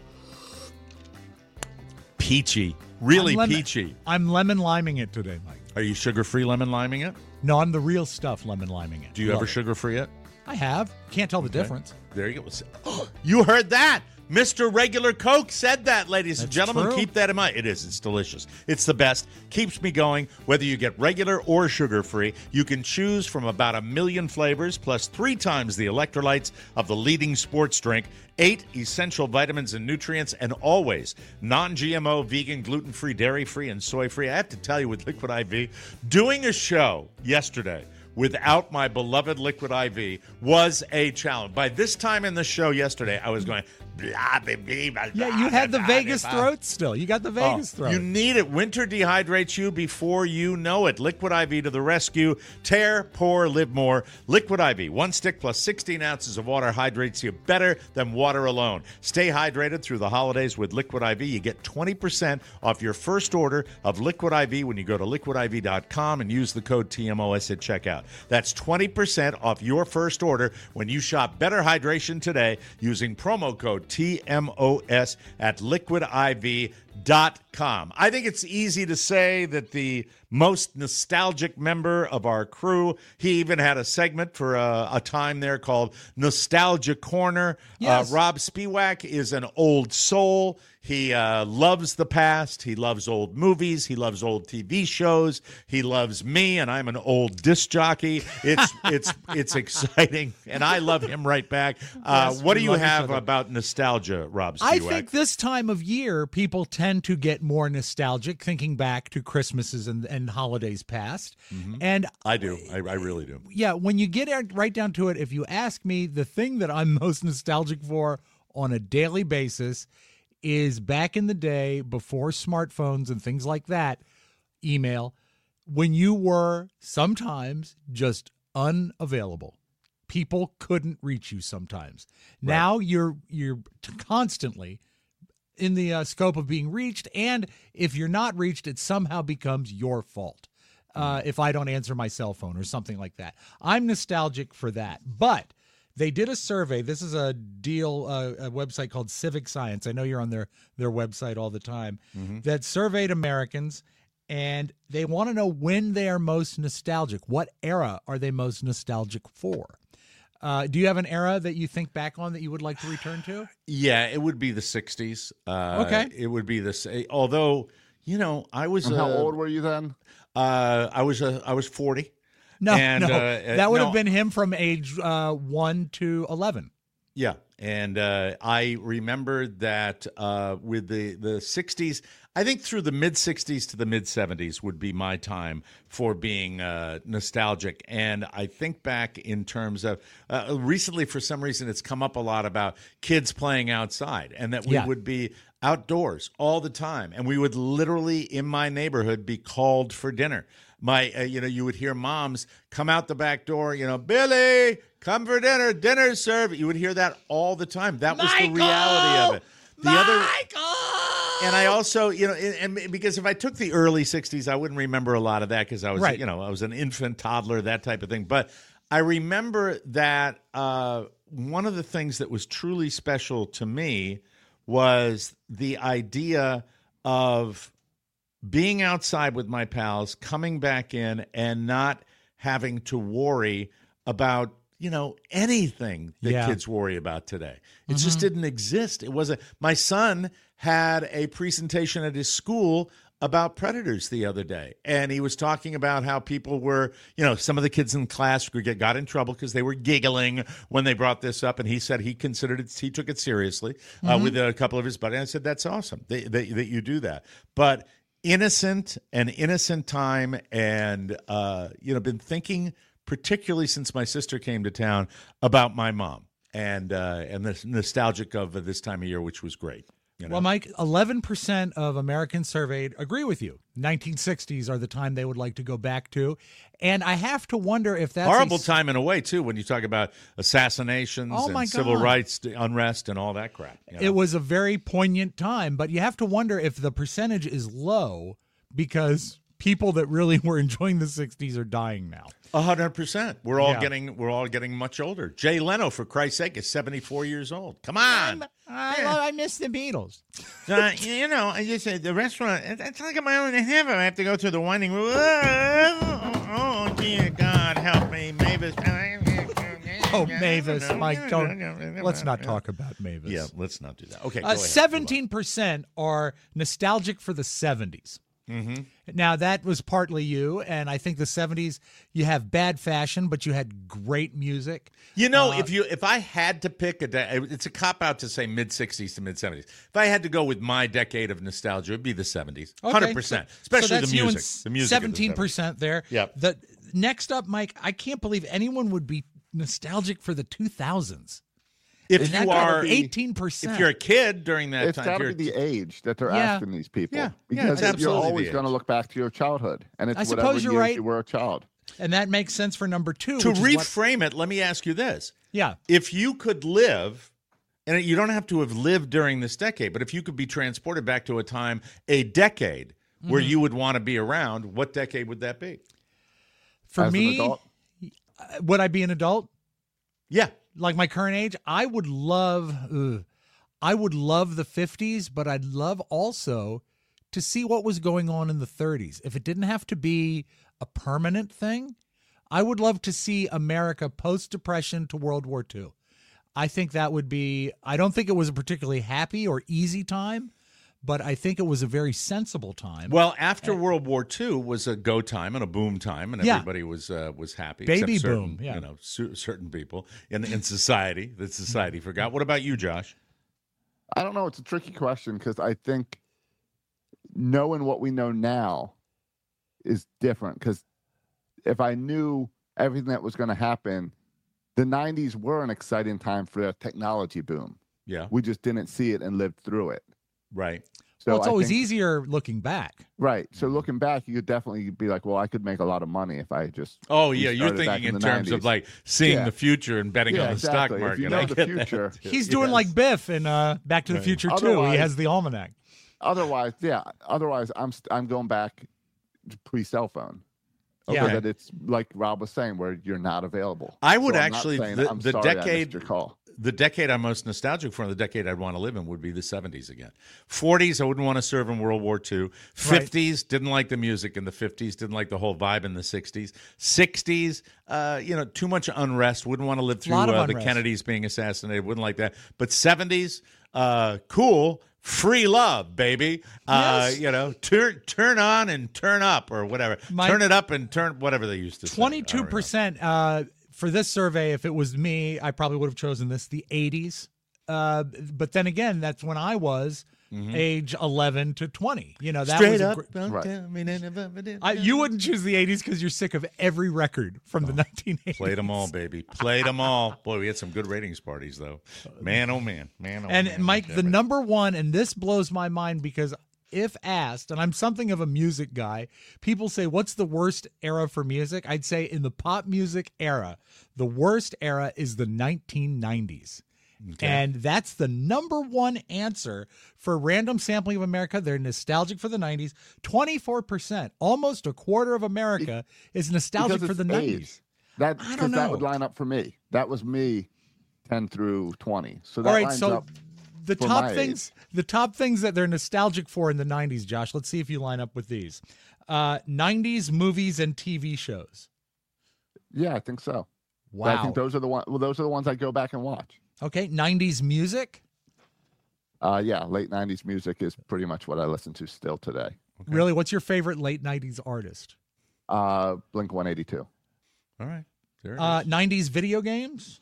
Peachy. Really I'm lemon- peachy. I'm lemon liming it today, Mike. Are you sugar-free lemon liming it? No, I'm the real stuff lemon liming it. Do you Love ever it. sugar-free it? I have. Can't tell the Okay. difference. There you go. You heard that. Mister Regular Coke said that, ladies and That's gentlemen. true. Keep that in mind. It is. It's delicious. It's the best. Keeps me going. Whether you get regular or sugar-free, you can choose from about a million flavors, plus three times the electrolytes of the leading sports drink, eight essential vitamins and nutrients, and always non-G M O, vegan, gluten-free, dairy-free, and soy-free. I have to tell you, with Liquid I V, doing a show yesterday without my beloved Liquid I V was a challenge. By this time in the show yesterday, I was going, blah, blah, blah, blah, Yeah, you had the blah, Vegas blah, blah. throat still. You got the Vegas Oh, throat. You need it. Winter dehydrates you before you know it. Liquid I V to the rescue. Tear, pour, live more. Liquid I V. One stick plus sixteen ounces of water hydrates you better than water alone. Stay hydrated through the holidays with Liquid I V. You get twenty percent off your first order of Liquid I V when you go to liquid I V dot com and use the code T M O S at checkout. That's twenty percent off your first order when you shop Better Hydration today using promo code T M O S at liquid I V dot com. I think it's easy to say that the most nostalgic member of our crew, he even had a segment for a, a time there called Nostalgia Corner. Yes. Uh, Rob Spiewak is an old soul. He uh, loves the past. He loves old movies. He loves old T V shows. He loves me, and I'm an old disc jockey. It's it's it's exciting, and I love him right back. Uh, Yes, what we do you love each have other. about nostalgia, Rob Spiewak? I think this time of year, people tend to get more nostalgic, thinking back to Christmases and, and holidays past. Mm-hmm. And I do. I, I really do. yeah, when you get it right down to it, if you ask me, the thing that I'm most nostalgic for on a daily basis is back in the day before smartphones and things like that, email, when you were sometimes just unavailable. People couldn't reach you sometimes. Right. Now you're you're t- constantly in the uh, scope of being reached, and if you're not reached, it somehow becomes your fault. Uh, if I don't answer my cell phone or something like that. I'm nostalgic for that. But they did a survey. This is a deal, uh, a website called Civic Science. I know you're on their, their website all the time, Mm-hmm. that surveyed Americans, and they want to know when they are most nostalgic. What era are they most nostalgic for? Uh, do you have an era that you think back on that you would like to return to? Yeah, it would be the sixties. Uh, Okay. It would be the sa- although, you know, I was And how uh, old were you then? Uh, I was uh, I was forty. No, And, no. uh, that would no. have been him from age uh, one to eleven. Yeah, and uh, I remember that uh, with the, the sixties, I think through the mid-sixties to the mid-seventies would be my time for being uh, nostalgic. And I think back in terms of, uh, recently for some reason it's come up a lot about kids playing outside and that we Yeah. would be outdoors all the time. And we would literally, in my neighborhood, be called for dinner. My, uh, you know, you would hear moms come out the back door, you know, Billy, come for dinner, dinner's served. You would hear that all the time. That was the reality of it. The other, and I also, you know, and, and because if I took the early sixties, I wouldn't remember a lot of that because I was, Right. you know, I was an infant, toddler, that type of thing. But I remember that uh, one of the things that was truly special to me was the idea of being outside with my pals, coming back in and not having to worry about, you know, anything that Yeah. kids worry about today. It just didn't exist. It wasn't. My son had a presentation at his school about predators the other day, and he was talking about how people were, you know, some of the kids in class got in trouble because they were giggling when they brought this up, and he said he considered it, he took it seriously uh, with a couple of his buddies. I said, that's awesome that, that, that you do that. But innocent and innocent time, and, uh, you know, been thinking, particularly since my sister came to town, about my mom and uh, and the nostalgic of this time of year, which was great. You know? Well, Mike, eleven percent of Americans surveyed agree with you. nineteen sixties are the time they would like to go back to. And I have to wonder if that's horrible a, time in a way, too, when you talk about assassinations Oh, my and civil God. rights unrest and all that crap. you know? It was a very poignant time, but you have to wonder if the percentage is low because people that really were enjoying the sixties are dying now. A hundred percent. We're all Yeah. getting we're all getting much older. Jay Leno, for Christ's sake, is seventy-four years old. Come on. I, Yeah. I miss the Beatles. Uh, you know, I just said the restaurant. it- It's like a mile and a half. I have to go through the winding room. Oh, oh dear God, help me, Mavis. Oh, Mavis, Mike, don't. Let's not talk about Mavis. Yeah, let's not do that. Okay, go Uh, ahead. seventeen percent are nostalgic for the seventies. Mm-hmm. Now, that was partly you, and I think the seventies, you have bad fashion, but you had great music. You know, Uh, if you if I had to pick a, de- it's a cop out to say mid sixties to mid seventies. If I had to go with my decade of nostalgia, it'd be the seventies, Okay, hundred percent. so- Especially so that's the you and music. The music. of the seventeen seventies. percent there. Yep. The next up, Mike, I can't believe anyone would be nostalgic for the two thousands. If And that you got are eighteen percent. if you're a kid during that It's time, got if to you're- be the age that they're Yeah. asking these people. Yeah. Yeah, Because it's you're absolutely always the going to age. look back to your childhood, and it's I whatever suppose you're years right. you were a child. And that makes sense for number two. to which is what- reframe it, let me ask you this. yeah. If you could live, and you don't have to have lived during this decade, but if you could be transported back to a time, a decade, where Mm-hmm. you would want to be around, what decade would that be? For As an me, adult? uh, would I be an adult? Yeah. Like my current age? I would love, ugh, I would love the fifties, but I'd love also to see what was going on in the thirties. If it didn't have to be a permanent thing, I would love to see America post-Depression to World War Two. I think that would be, I don't think it was a particularly happy or easy time, but I think it was a very sensible time. Well, after World War Two was a go time and a boom time, and Yeah. everybody was uh, was happy. Baby except certain, boom, yeah. You know, cer- certain people in in society that society forgot. What about you, Josh? I don't know. It's a tricky question because I think knowing what we know now is different. Because if I knew everything that was going to happen, the nineties were an exciting time for the technology boom. Yeah, We just didn't see it and lived through it. right. So well, it's I always think- easier looking back. Right. So looking back, you could definitely be like, well, I could make a lot of money if I just. Oh yeah, you're started back thinking in the terms of nineties. like seeing Yeah. the future and betting Yeah, on the exactly. stock market. If you know I the get that. future. He's doing Yes. like Biff in uh, Back to the Right. Future too. He Otherwise- has the almanac. Otherwise, yeah. Otherwise, I'm st- I'm going back to pre-cell phone. Yeah. So Okay. that it's like Rob was saying, where you're not available. I would So I'm not actually saying, the, I'm the sorry I missed decade your call. the decade I'm most nostalgic for, and the decade I'd want to live in, would be the seventies again. forties, I wouldn't want to serve in World War Two. fifties, didn't like the music in the fifties, didn't like the whole vibe in the sixties. sixties, uh, you know, too much unrest. Wouldn't want to live through Lot of uh, the unrest. Kennedys being assassinated. Wouldn't like that. But seventies, uh, cool. Free love, baby. Uh, Yes. You know, turn turn on and turn up, or whatever. My- turn it up and turn whatever they used to say. I don't Twenty-two remember. percent uh, for this survey. If it was me, I probably would have chosen this, the eighties. Uh, but then again, that's when I was age eleven to twenty. You know, that Straight was a up. gr- don't Right. tell me none of it. I, you wouldn't choose the eighties because you're sick of every record from the nineteen eighties. Played them all, baby. Played them all. Boy, we had some good ratings parties, though. Man, oh man, man, oh And man. Mike, Okay, the right. number one, and this blows my mind because if asked, and I'm something of a music guy, people say, what's the worst era for music? I'd say in the pop music era, the worst era is the nineteen nineties. And that's the number one answer for Random Sampling of America. They're nostalgic for the nineties. twenty-four percent, almost a quarter of America, is nostalgic Because for it's the age. nineties. That I don't because that would know. line up for me. That was me, ten through twenty. So that All right, lines so up. the for top my things, the top things that they're nostalgic for in the nineties, Josh. Let's see if you line up with these. Uh, nineties movies and T V shows. Yeah, I think so. Wow. I think those are the one. Well, those are the ones I go back and watch. Okay, nineties music. Uh, yeah, late nineties music is pretty much what I listen to still today. Really, what's your favorite late nineties artist? Uh, Blink one eighty-two. All right. There it Uh, is. nineties video games.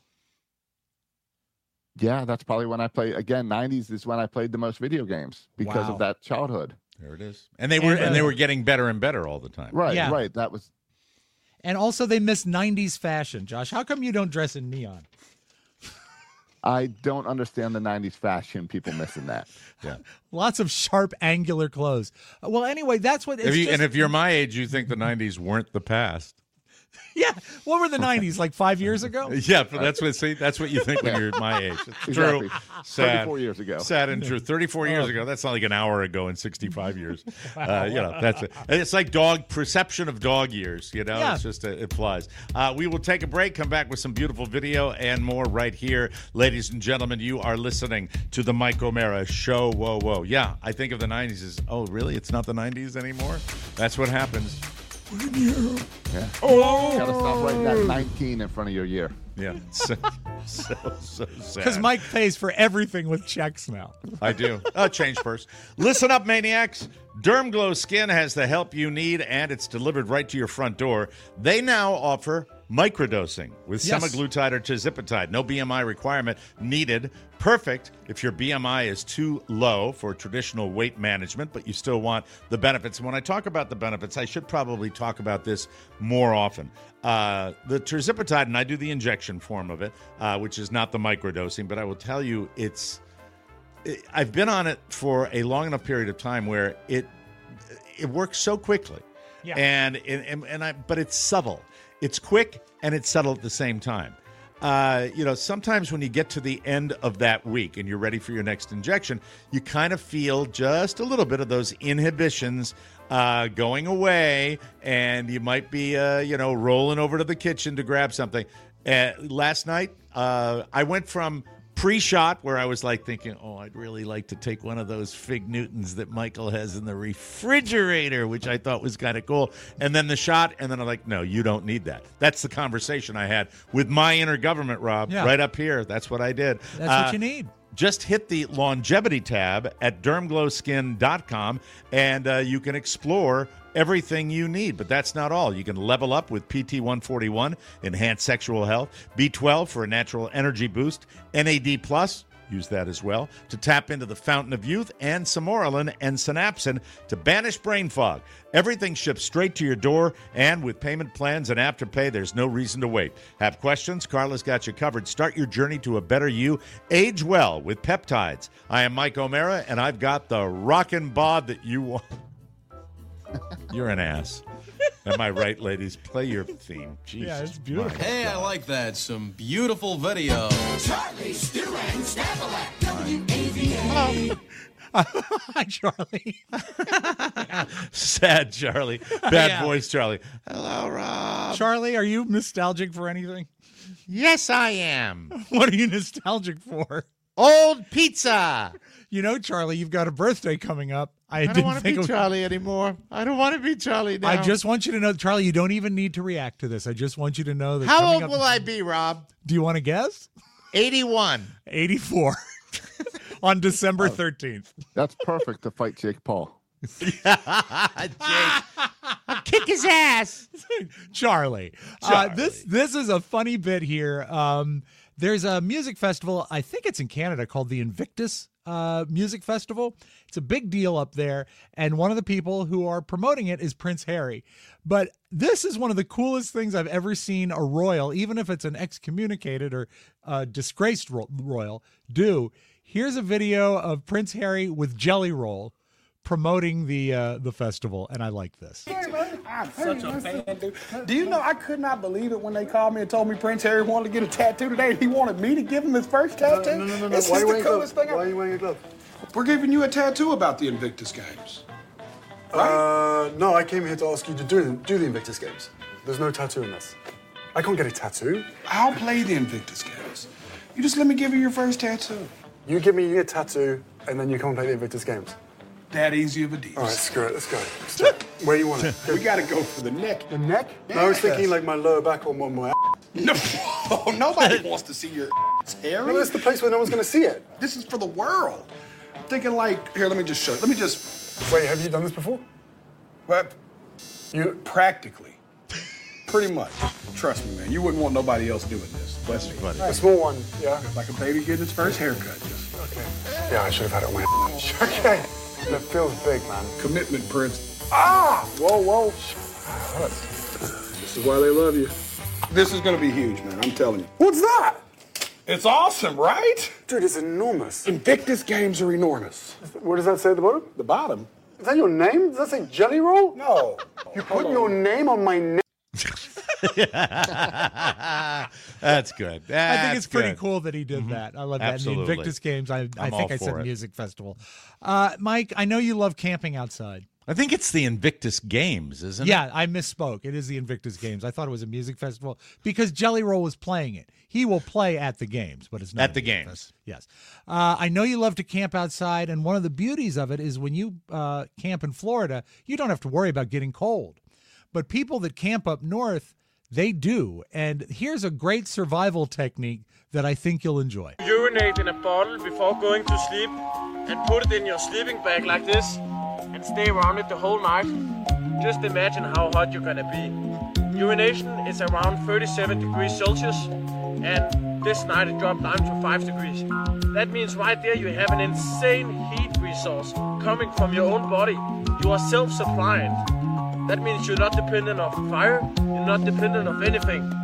Yeah, that's probably when I play. Again, nineties is when I played the most video games because Wow. of that childhood. There it is. And they were And, and, they uh, were getting better and better all the time. Right, Yeah. right. That was And also, they miss nineties fashion. Josh, how come you don't dress in neon? I don't understand the nineties fashion. People missing that. Yeah. Lots of sharp, angular clothes. Uh, Well, anyway, that's what. It's If you, just- and if you're my age, you think the nineties weren't the past. yeah, what were the nineties like five years ago? Yeah, but that's what see. That's what you think when you're my age. It's Exactly. true. Sad. thirty-four years ago. Sad and true. thirty-four years ago. That's not like an hour ago in sixty-five years. Uh, you know, that's it. It's like dog perception of dog years. You know, Yeah. it's just uh, it flies. Uh, we will take a break. Come back with some beautiful video and more right here, ladies and gentlemen. You are listening to the Mike O'Mara Show. Whoa, whoa. Yeah, I think of the nineties as oh, really? It's not the nineties anymore. That's what happens. Yeah. Oh, gotta stop writing that nineteen in front of your year. Yeah, so so, so sad. Because Mike pays for everything with checks now. I do. Uh, change purse. Listen up, maniacs. Dermglow Skin has the help you need, and it's delivered right to your front door. They now offer microdosing with Yes. semaglutide or tirzepatide. No B M I requirement needed. Perfect if your B M I is too low for traditional weight management, but you still want the benefits. And when I talk about the benefits, I should probably talk about this more often. Uh, the tirzepatide, and I do the injection injection form of it, uh, which is not the microdosing. But I will tell you, it's it, I've been on it for a long enough period of time where it it works so quickly. Yeah. And, and, and I, but it's subtle. It's quick and it's subtle at the same time. Uh, you know, sometimes when you get to the end of that week and you're ready for your next injection, you kind of feel just a little bit of those inhibitions uh, going away, and you might be, uh, you know, rolling over to the kitchen to grab something. Uh, last night, uh, I went from pre-shot where I was like thinking, oh, I'd really like to take one of those Fig Newtons that Michael has in the refrigerator, which I thought was kind of cool. And then the shot, and then I'm like, no, you don't need that. That's the conversation I had with my inner government, Rob, Yeah. right up here. That's what I did. That's Uh, what you need. Just hit the longevity tab at derm glow skin dot com, and uh, you can explore everything you need. But that's not all. You can level up with P T one forty-one, enhanced sexual health, B twelve for a natural energy boost, N A D plus, use that as well, to tap into the fountain of youth, and Samoralin and Synapsin to banish brain fog. Everything ships straight to your door, and with payment plans and Afterpay, there's no reason to wait. Have questions? Carla's got you covered. Start your journey to a better you. Age well with peptides. I am Mike O'Mara, and I've got the rockin' bod that you want. You're an ass. Am I right, ladies? Play your theme. Jesus. Yeah, it's beautiful. my Hey, I God. like that. Some beautiful video. Charlie, Stu, and Snapple W A V A. Hi, Charlie. Sad Charlie. Bad Yeah. voice Charlie. Hello, Rob. Charlie, are you nostalgic for anything? Yes, I am. What are you nostalgic for? Old pizza. You know, Charlie, you've got a birthday coming up. I, I don't didn't want to think be of- Charlie anymore. I don't want to be Charlie now. I just want you to know, Charlie, you don't even need to react to this. I just want you to know that. How coming old up- will I be, Rob? Do you want to guess? eighty-one. eighty-four on December thirteenth. That's perfect to fight Jake Paul. Jake, I'll kick his ass. Charlie. Uh, Charlie. this this is a funny bit here. Um, there's a music festival, I think it's in Canada, called the Invictus uh, Music Festival. It's a big deal up there, and one of the people who are promoting it is Prince Harry. But this is one of the coolest things I've ever seen a royal, even if it's an excommunicated or uh, disgraced ro- royal, do. Here's a video of Prince Harry with Jelly Roll promoting the uh, the festival, and I like this. I'm such a fan, dude. Do you know I could not believe it when they called me and told me Prince Harry wanted to get a tattoo today, and he wanted me to give him his first tattoo? No, no, no, no. This Why is are you the wearing coolest gloves? thing. Why are you wearing a glove? We're giving you a tattoo about the Invictus Games. Uh, no, I came here to ask you to do, do the Invictus Games. There's no tattoo in this. I can't get a tattoo. I'll play the Invictus Games. You just let me give you your first tattoo. You give me your tattoo, and then you come and play the Invictus Games. That easy of a deal. All right, screw it. Let's go. Let's do it. Where you want it? We gotta go for the neck. The neck? Yes. No, I was thinking like my lower back or more my. No, nobody wants to see your Harry. No, that's the place where no one's going to see it. This is for the world. I'm thinking like, here, let me just show you. Let me just. Wait, have you done this before? What? You practically. Pretty much. Trust me, man. You wouldn't want nobody else doing this. Bless me. A small one, yeah. Like a baby getting its first haircut. Just Okay. Yeah, I should have had it on my. Okay. That feels big, man. commitment, Prince. Ah! Whoa, whoa. This is why they love you. This is gonna be huge, man. I'm telling you. What's that? It's awesome, right? Dude, it's enormous. Invictus Games are enormous. What does that say at the bottom? The bottom? Is that your name? Does that say Jelly Roll? No. You put your name on my name? That's good. That's I think it's pretty good. cool that he did that. I love that. Absolutely. And the Invictus Games, I, I I'm think all I said for it. music festival. Uh, Mike, I know you love camping outside. I think it's the Invictus Games, isn't Yeah, it? I misspoke. It is the Invictus Games. I thought it was a music festival because Jelly Roll was playing it. He will play at the games, but it's not At a the music games. fest- Yes. Uh, I know you love to camp outside, and one of the beauties of it is when you uh, camp in Florida, you don't have to worry about getting cold. But people that camp up north, they do. And here's a great survival technique that I think you'll enjoy. Urinate in a bottle before going to sleep and put it in your sleeping bag like this and stay around it the whole night. Just imagine how hot you're gonna be. Urination is around thirty-seven degrees Celsius, and this night it dropped down to five degrees. That means right there you have an insane heat resource coming from your own body. You are self-suppliant. That means you're not dependent on fire, you're not dependent on anything.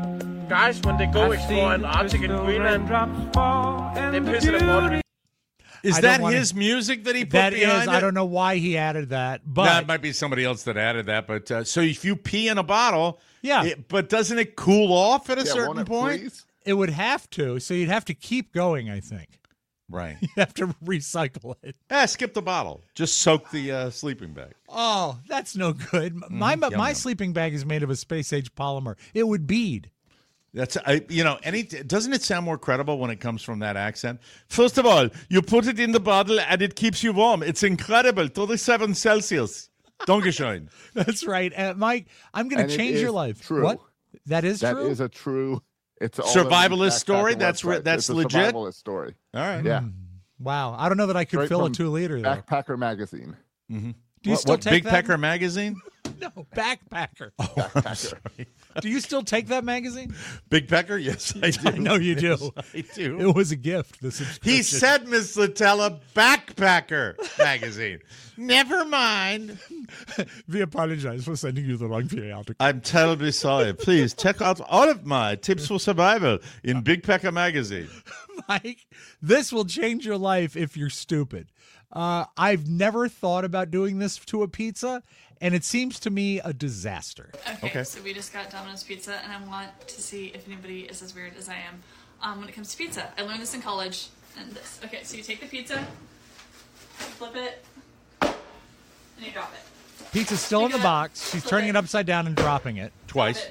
guys, when they go explore Antarctic and Greenland, they piss in a bottle. Is that his music that he put that behind is, it? I don't know why he added that, but that might be somebody else that added that. But uh, so if you pee in a bottle, yeah, it, but doesn't it cool off at a Yeah, certain won't it point? freeze? it would have to. So you'd have to keep going, I think. Right. You have to recycle it. Ah, skip the bottle. Just soak the uh, sleeping bag. Oh, that's no good. My Mm, yum, my yum. sleeping bag is made of a space age polymer. It would bead. That's I, you know, any doesn't it sound more credible when it comes from that accent? First of all, you put it in the bottle and it keeps you warm. It's incredible. thirty-seven Celsius. Dankeschön. That's right. Uh, Mike, I'm going And to it change is your life. true. What? That is That true? is a true. It's all over the Survivalist Backpacker story? That's website. re- that's it's a legit? Survivalist story. All right. Yeah. Wow. I don't know that I could Straight fill a from two liter though. Backpacker magazine. Mm-hmm. Do you what, still what take Big that? Pecker magazine? No, Backpacker. Oh, I'm sorry. Do you still take that magazine? Big Pecker? Yes, I do. I know you do. Yes, I do. It was a gift. The subscription. He said, Miss Latella, Backpacker magazine. Never mind. We apologize for sending you the wrong periodic. I'm terribly sorry. Please check out all of my tips for survival in Big Pecker magazine. Mike, this will change your life if you're stupid. Uh, I've never thought about doing this to a pizza, and it seems to me a disaster. Okay, Okay. so we just got Domino's Pizza, and I want to see if anybody is as weird as I am um, when it comes to pizza. I learned this in college, and this. Okay, so you take the pizza, flip it, and you drop it. Pizza's still in the box. She's turning it upside down and dropping it. Twice.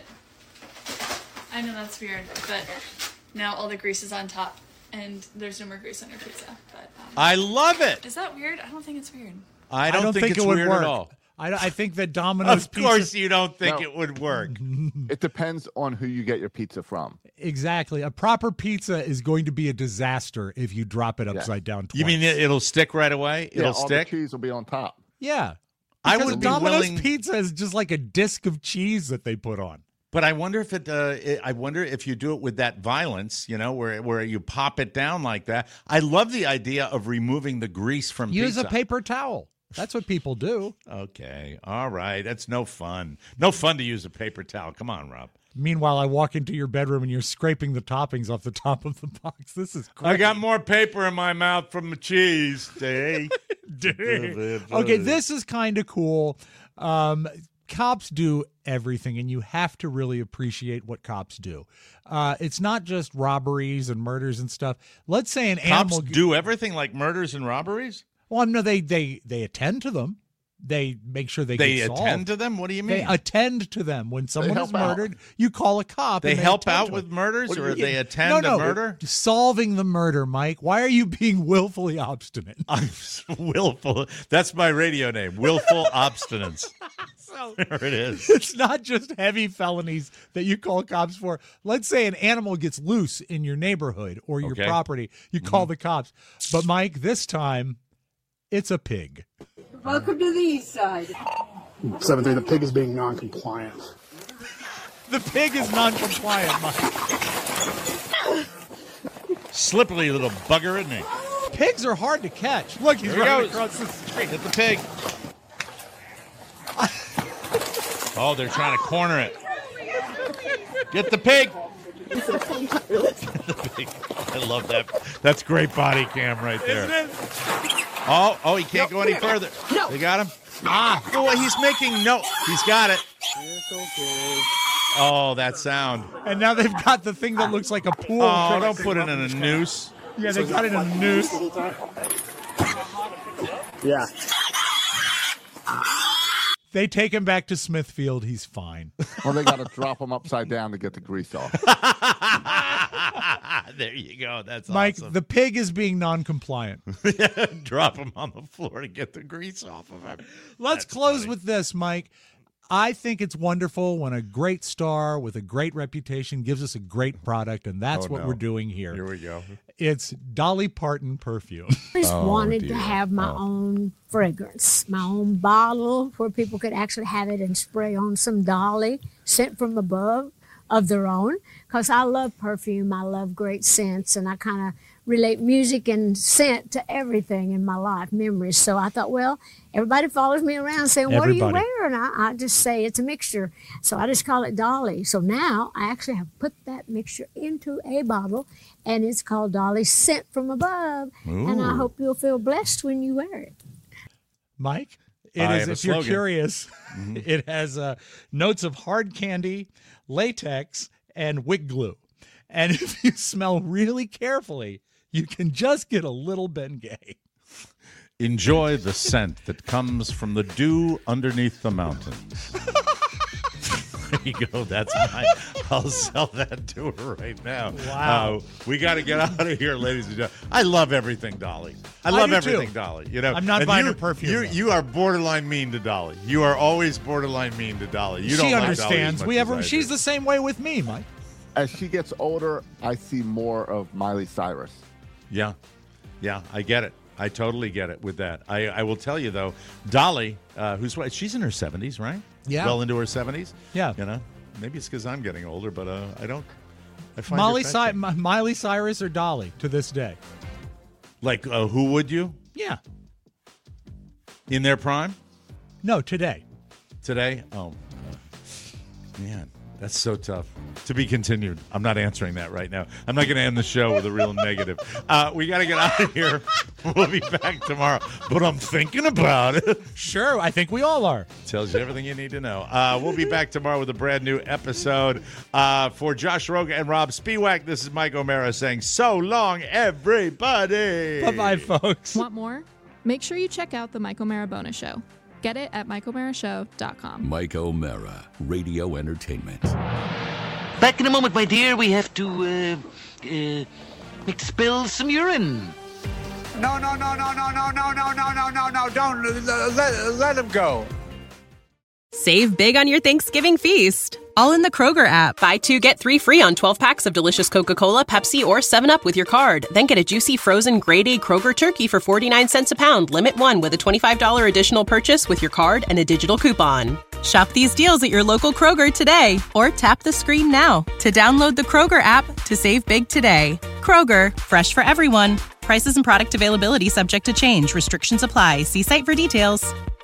I know that's weird, but now all the grease is on top, and there's no more grease on your pizza. But um, I love it. is that weird? I don't think it's weird. I don't, think, it's it would weird work. at all. I, I think that Domino's Of Pizza... course you don't think No. it would work. It depends on who you get your pizza from. Exactly. A proper pizza is going to be a disaster if you drop it upside down twice. You mean it- it'll stick right away? Yeah, It'll all stick? the cheese will be on top. Yeah. I Because would be Domino's willing- Pizza is just like a disc of cheese that they put on. But I wonder if it, uh, it. I wonder if you do it with that violence, you know, where where you pop it down like that. I love the idea of removing the grease from Use pizza. a paper towel. That's what people do. Okay, all right. That's no fun. No fun to use a paper towel. Come on, Rob. Meanwhile, I walk into your bedroom and you're scraping the toppings off the top of the box. This is great. I got more paper in my mouth from the cheese. Day. Okay, this is kind of cool. Um, cops do everything, and you have to really appreciate what cops do. Uh, it's not just robberies and murders and stuff. Let's say an Cops animal do everything like murders and robberies? Well, no, they they they attend to them. They make sure they They get solved. attend to them? What do you mean? They attend to them. When someone is help out. murdered, you call a cop. They and help attend out to with it. murders, What do or you- they attend no, to no, murder? Solving the murder, Mike. Why are you being willfully obstinate? I'm willful. That's my radio name. Willful obstinance. So, there it is. It's not just heavy felonies that you call cops for. Let's say an animal gets loose in your neighborhood or your Okay. property. You call Mm-hmm. the cops. But, Mike, this time, it's a pig. Welcome to the east side. seven three, the pig is being non-compliant. The pig is non-compliant, Mike. Slippery little bugger, isn't he? Pigs are hard to catch. Look, he's There he running goes. across the street. Hit the pig. Oh, they're trying to corner it. Get the pig. Get the pig. I love that. That's great body cam right there. Isn't it? Oh, oh, he can't go any further. They got him. Ah, oh, he's making no. He's got it. It's okay. Oh, that sound. And now they've got the thing that looks like a pool. Oh, don't put it in a noose. Yeah, they got it in a noose. Yeah. They take him back to Smithfield. He's fine. Well, they got to drop them upside down to get the grease off. There you go. That's Mike, awesome. the pig is being non-compliant. Drop him on the floor to get the grease off of him. Let's That's close funny. with this, Mike. I think it's wonderful when a great star with a great reputation gives us a great product, and that's Oh, what no. we're doing here. Here we go. It's Dolly Parton perfume. I just Oh, wanted dear. to have my Oh. own fragrance, my own bottle where people could actually have it and spray on some Dolly sent from above of their own. Because I love perfume, I love great scents, and I kind of relate music and scent to everything in my life, memories. So I thought, well, everybody follows me around saying, what Everybody. are you wearing? I, I just say it's a mixture. So I just call it Dolly. So now I actually have put that mixture into a bottle, and it's called Dolly Scent from Above. And I Ooh. hope you'll feel blessed when you wear it. Mike, it I is, have a if you're slogan. curious, it has uh, notes of hard candy, latex, and wig glue. And if you smell really carefully, you can just get a little Bengay. Enjoy the scent that comes from the dew underneath the mountains. There you go. That's mine. I'll sell that to her right now. Wow. Uh, we got to get out of here, ladies and gentlemen. I love everything Dolly. I I love do everything too. Dolly. You know, I'm not and buying you, her perfume, You, though. you are borderline mean to Dolly. You are always borderline mean to Dolly. You don't she like understands. Dolly We as have much as I she's do. the same way with me, Mike. As she gets older, I see more of Miley Cyrus. Yeah. Yeah, I get it. I totally get it with that. I, I will tell you, though, Dolly, uh, who's what? She's in her seventies, right? Yeah. Well into her seventies? Yeah. You know, maybe it's because I'm getting older, but uh, I don't. I find Molly, her Cy- fetching. Mi- Miley Cyrus or Dolly to this day. Like, uh, who would you? Yeah. In their prime? No, today. Today? Oh, man, that's so tough. To be continued. I'm not answering that right now. I'm not going to end the show with a real negative. Uh, we got to get out of here. We'll be back tomorrow. But I'm thinking about it. Sure, I think we all are. Tells you everything you need to know. Uh, we'll be back tomorrow with a brand new episode. Uh, for Josh Roga and Rob Spiewak, this is Mike O'Mara saying so long, everybody. Bye-bye, folks. Want more? Make sure you check out the Mike O'Mara Bonus Show. Get it at mike o'mara show dot com. Mike O'Mara, Radio Entertainment. Back in a moment, my dear. We have to uh, uh, make to spill some urine. No, no, no, no, no, no, no, no, no, no, no, no. Don't let, let him go. Save big on your Thanksgiving feast, all in the Kroger app. Buy two, get three free on twelve packs of delicious Coca-Cola, Pepsi, or seven up with your card. Then get a juicy frozen grade A Kroger turkey for forty-nine cents a pound. Limit one with a twenty-five dollars additional purchase with your card and a digital coupon. Shop these deals at your local Kroger today, or tap the screen now to download the Kroger app to save big today. Kroger, fresh for everyone. Prices and product availability subject to change. Restrictions apply. See site for details.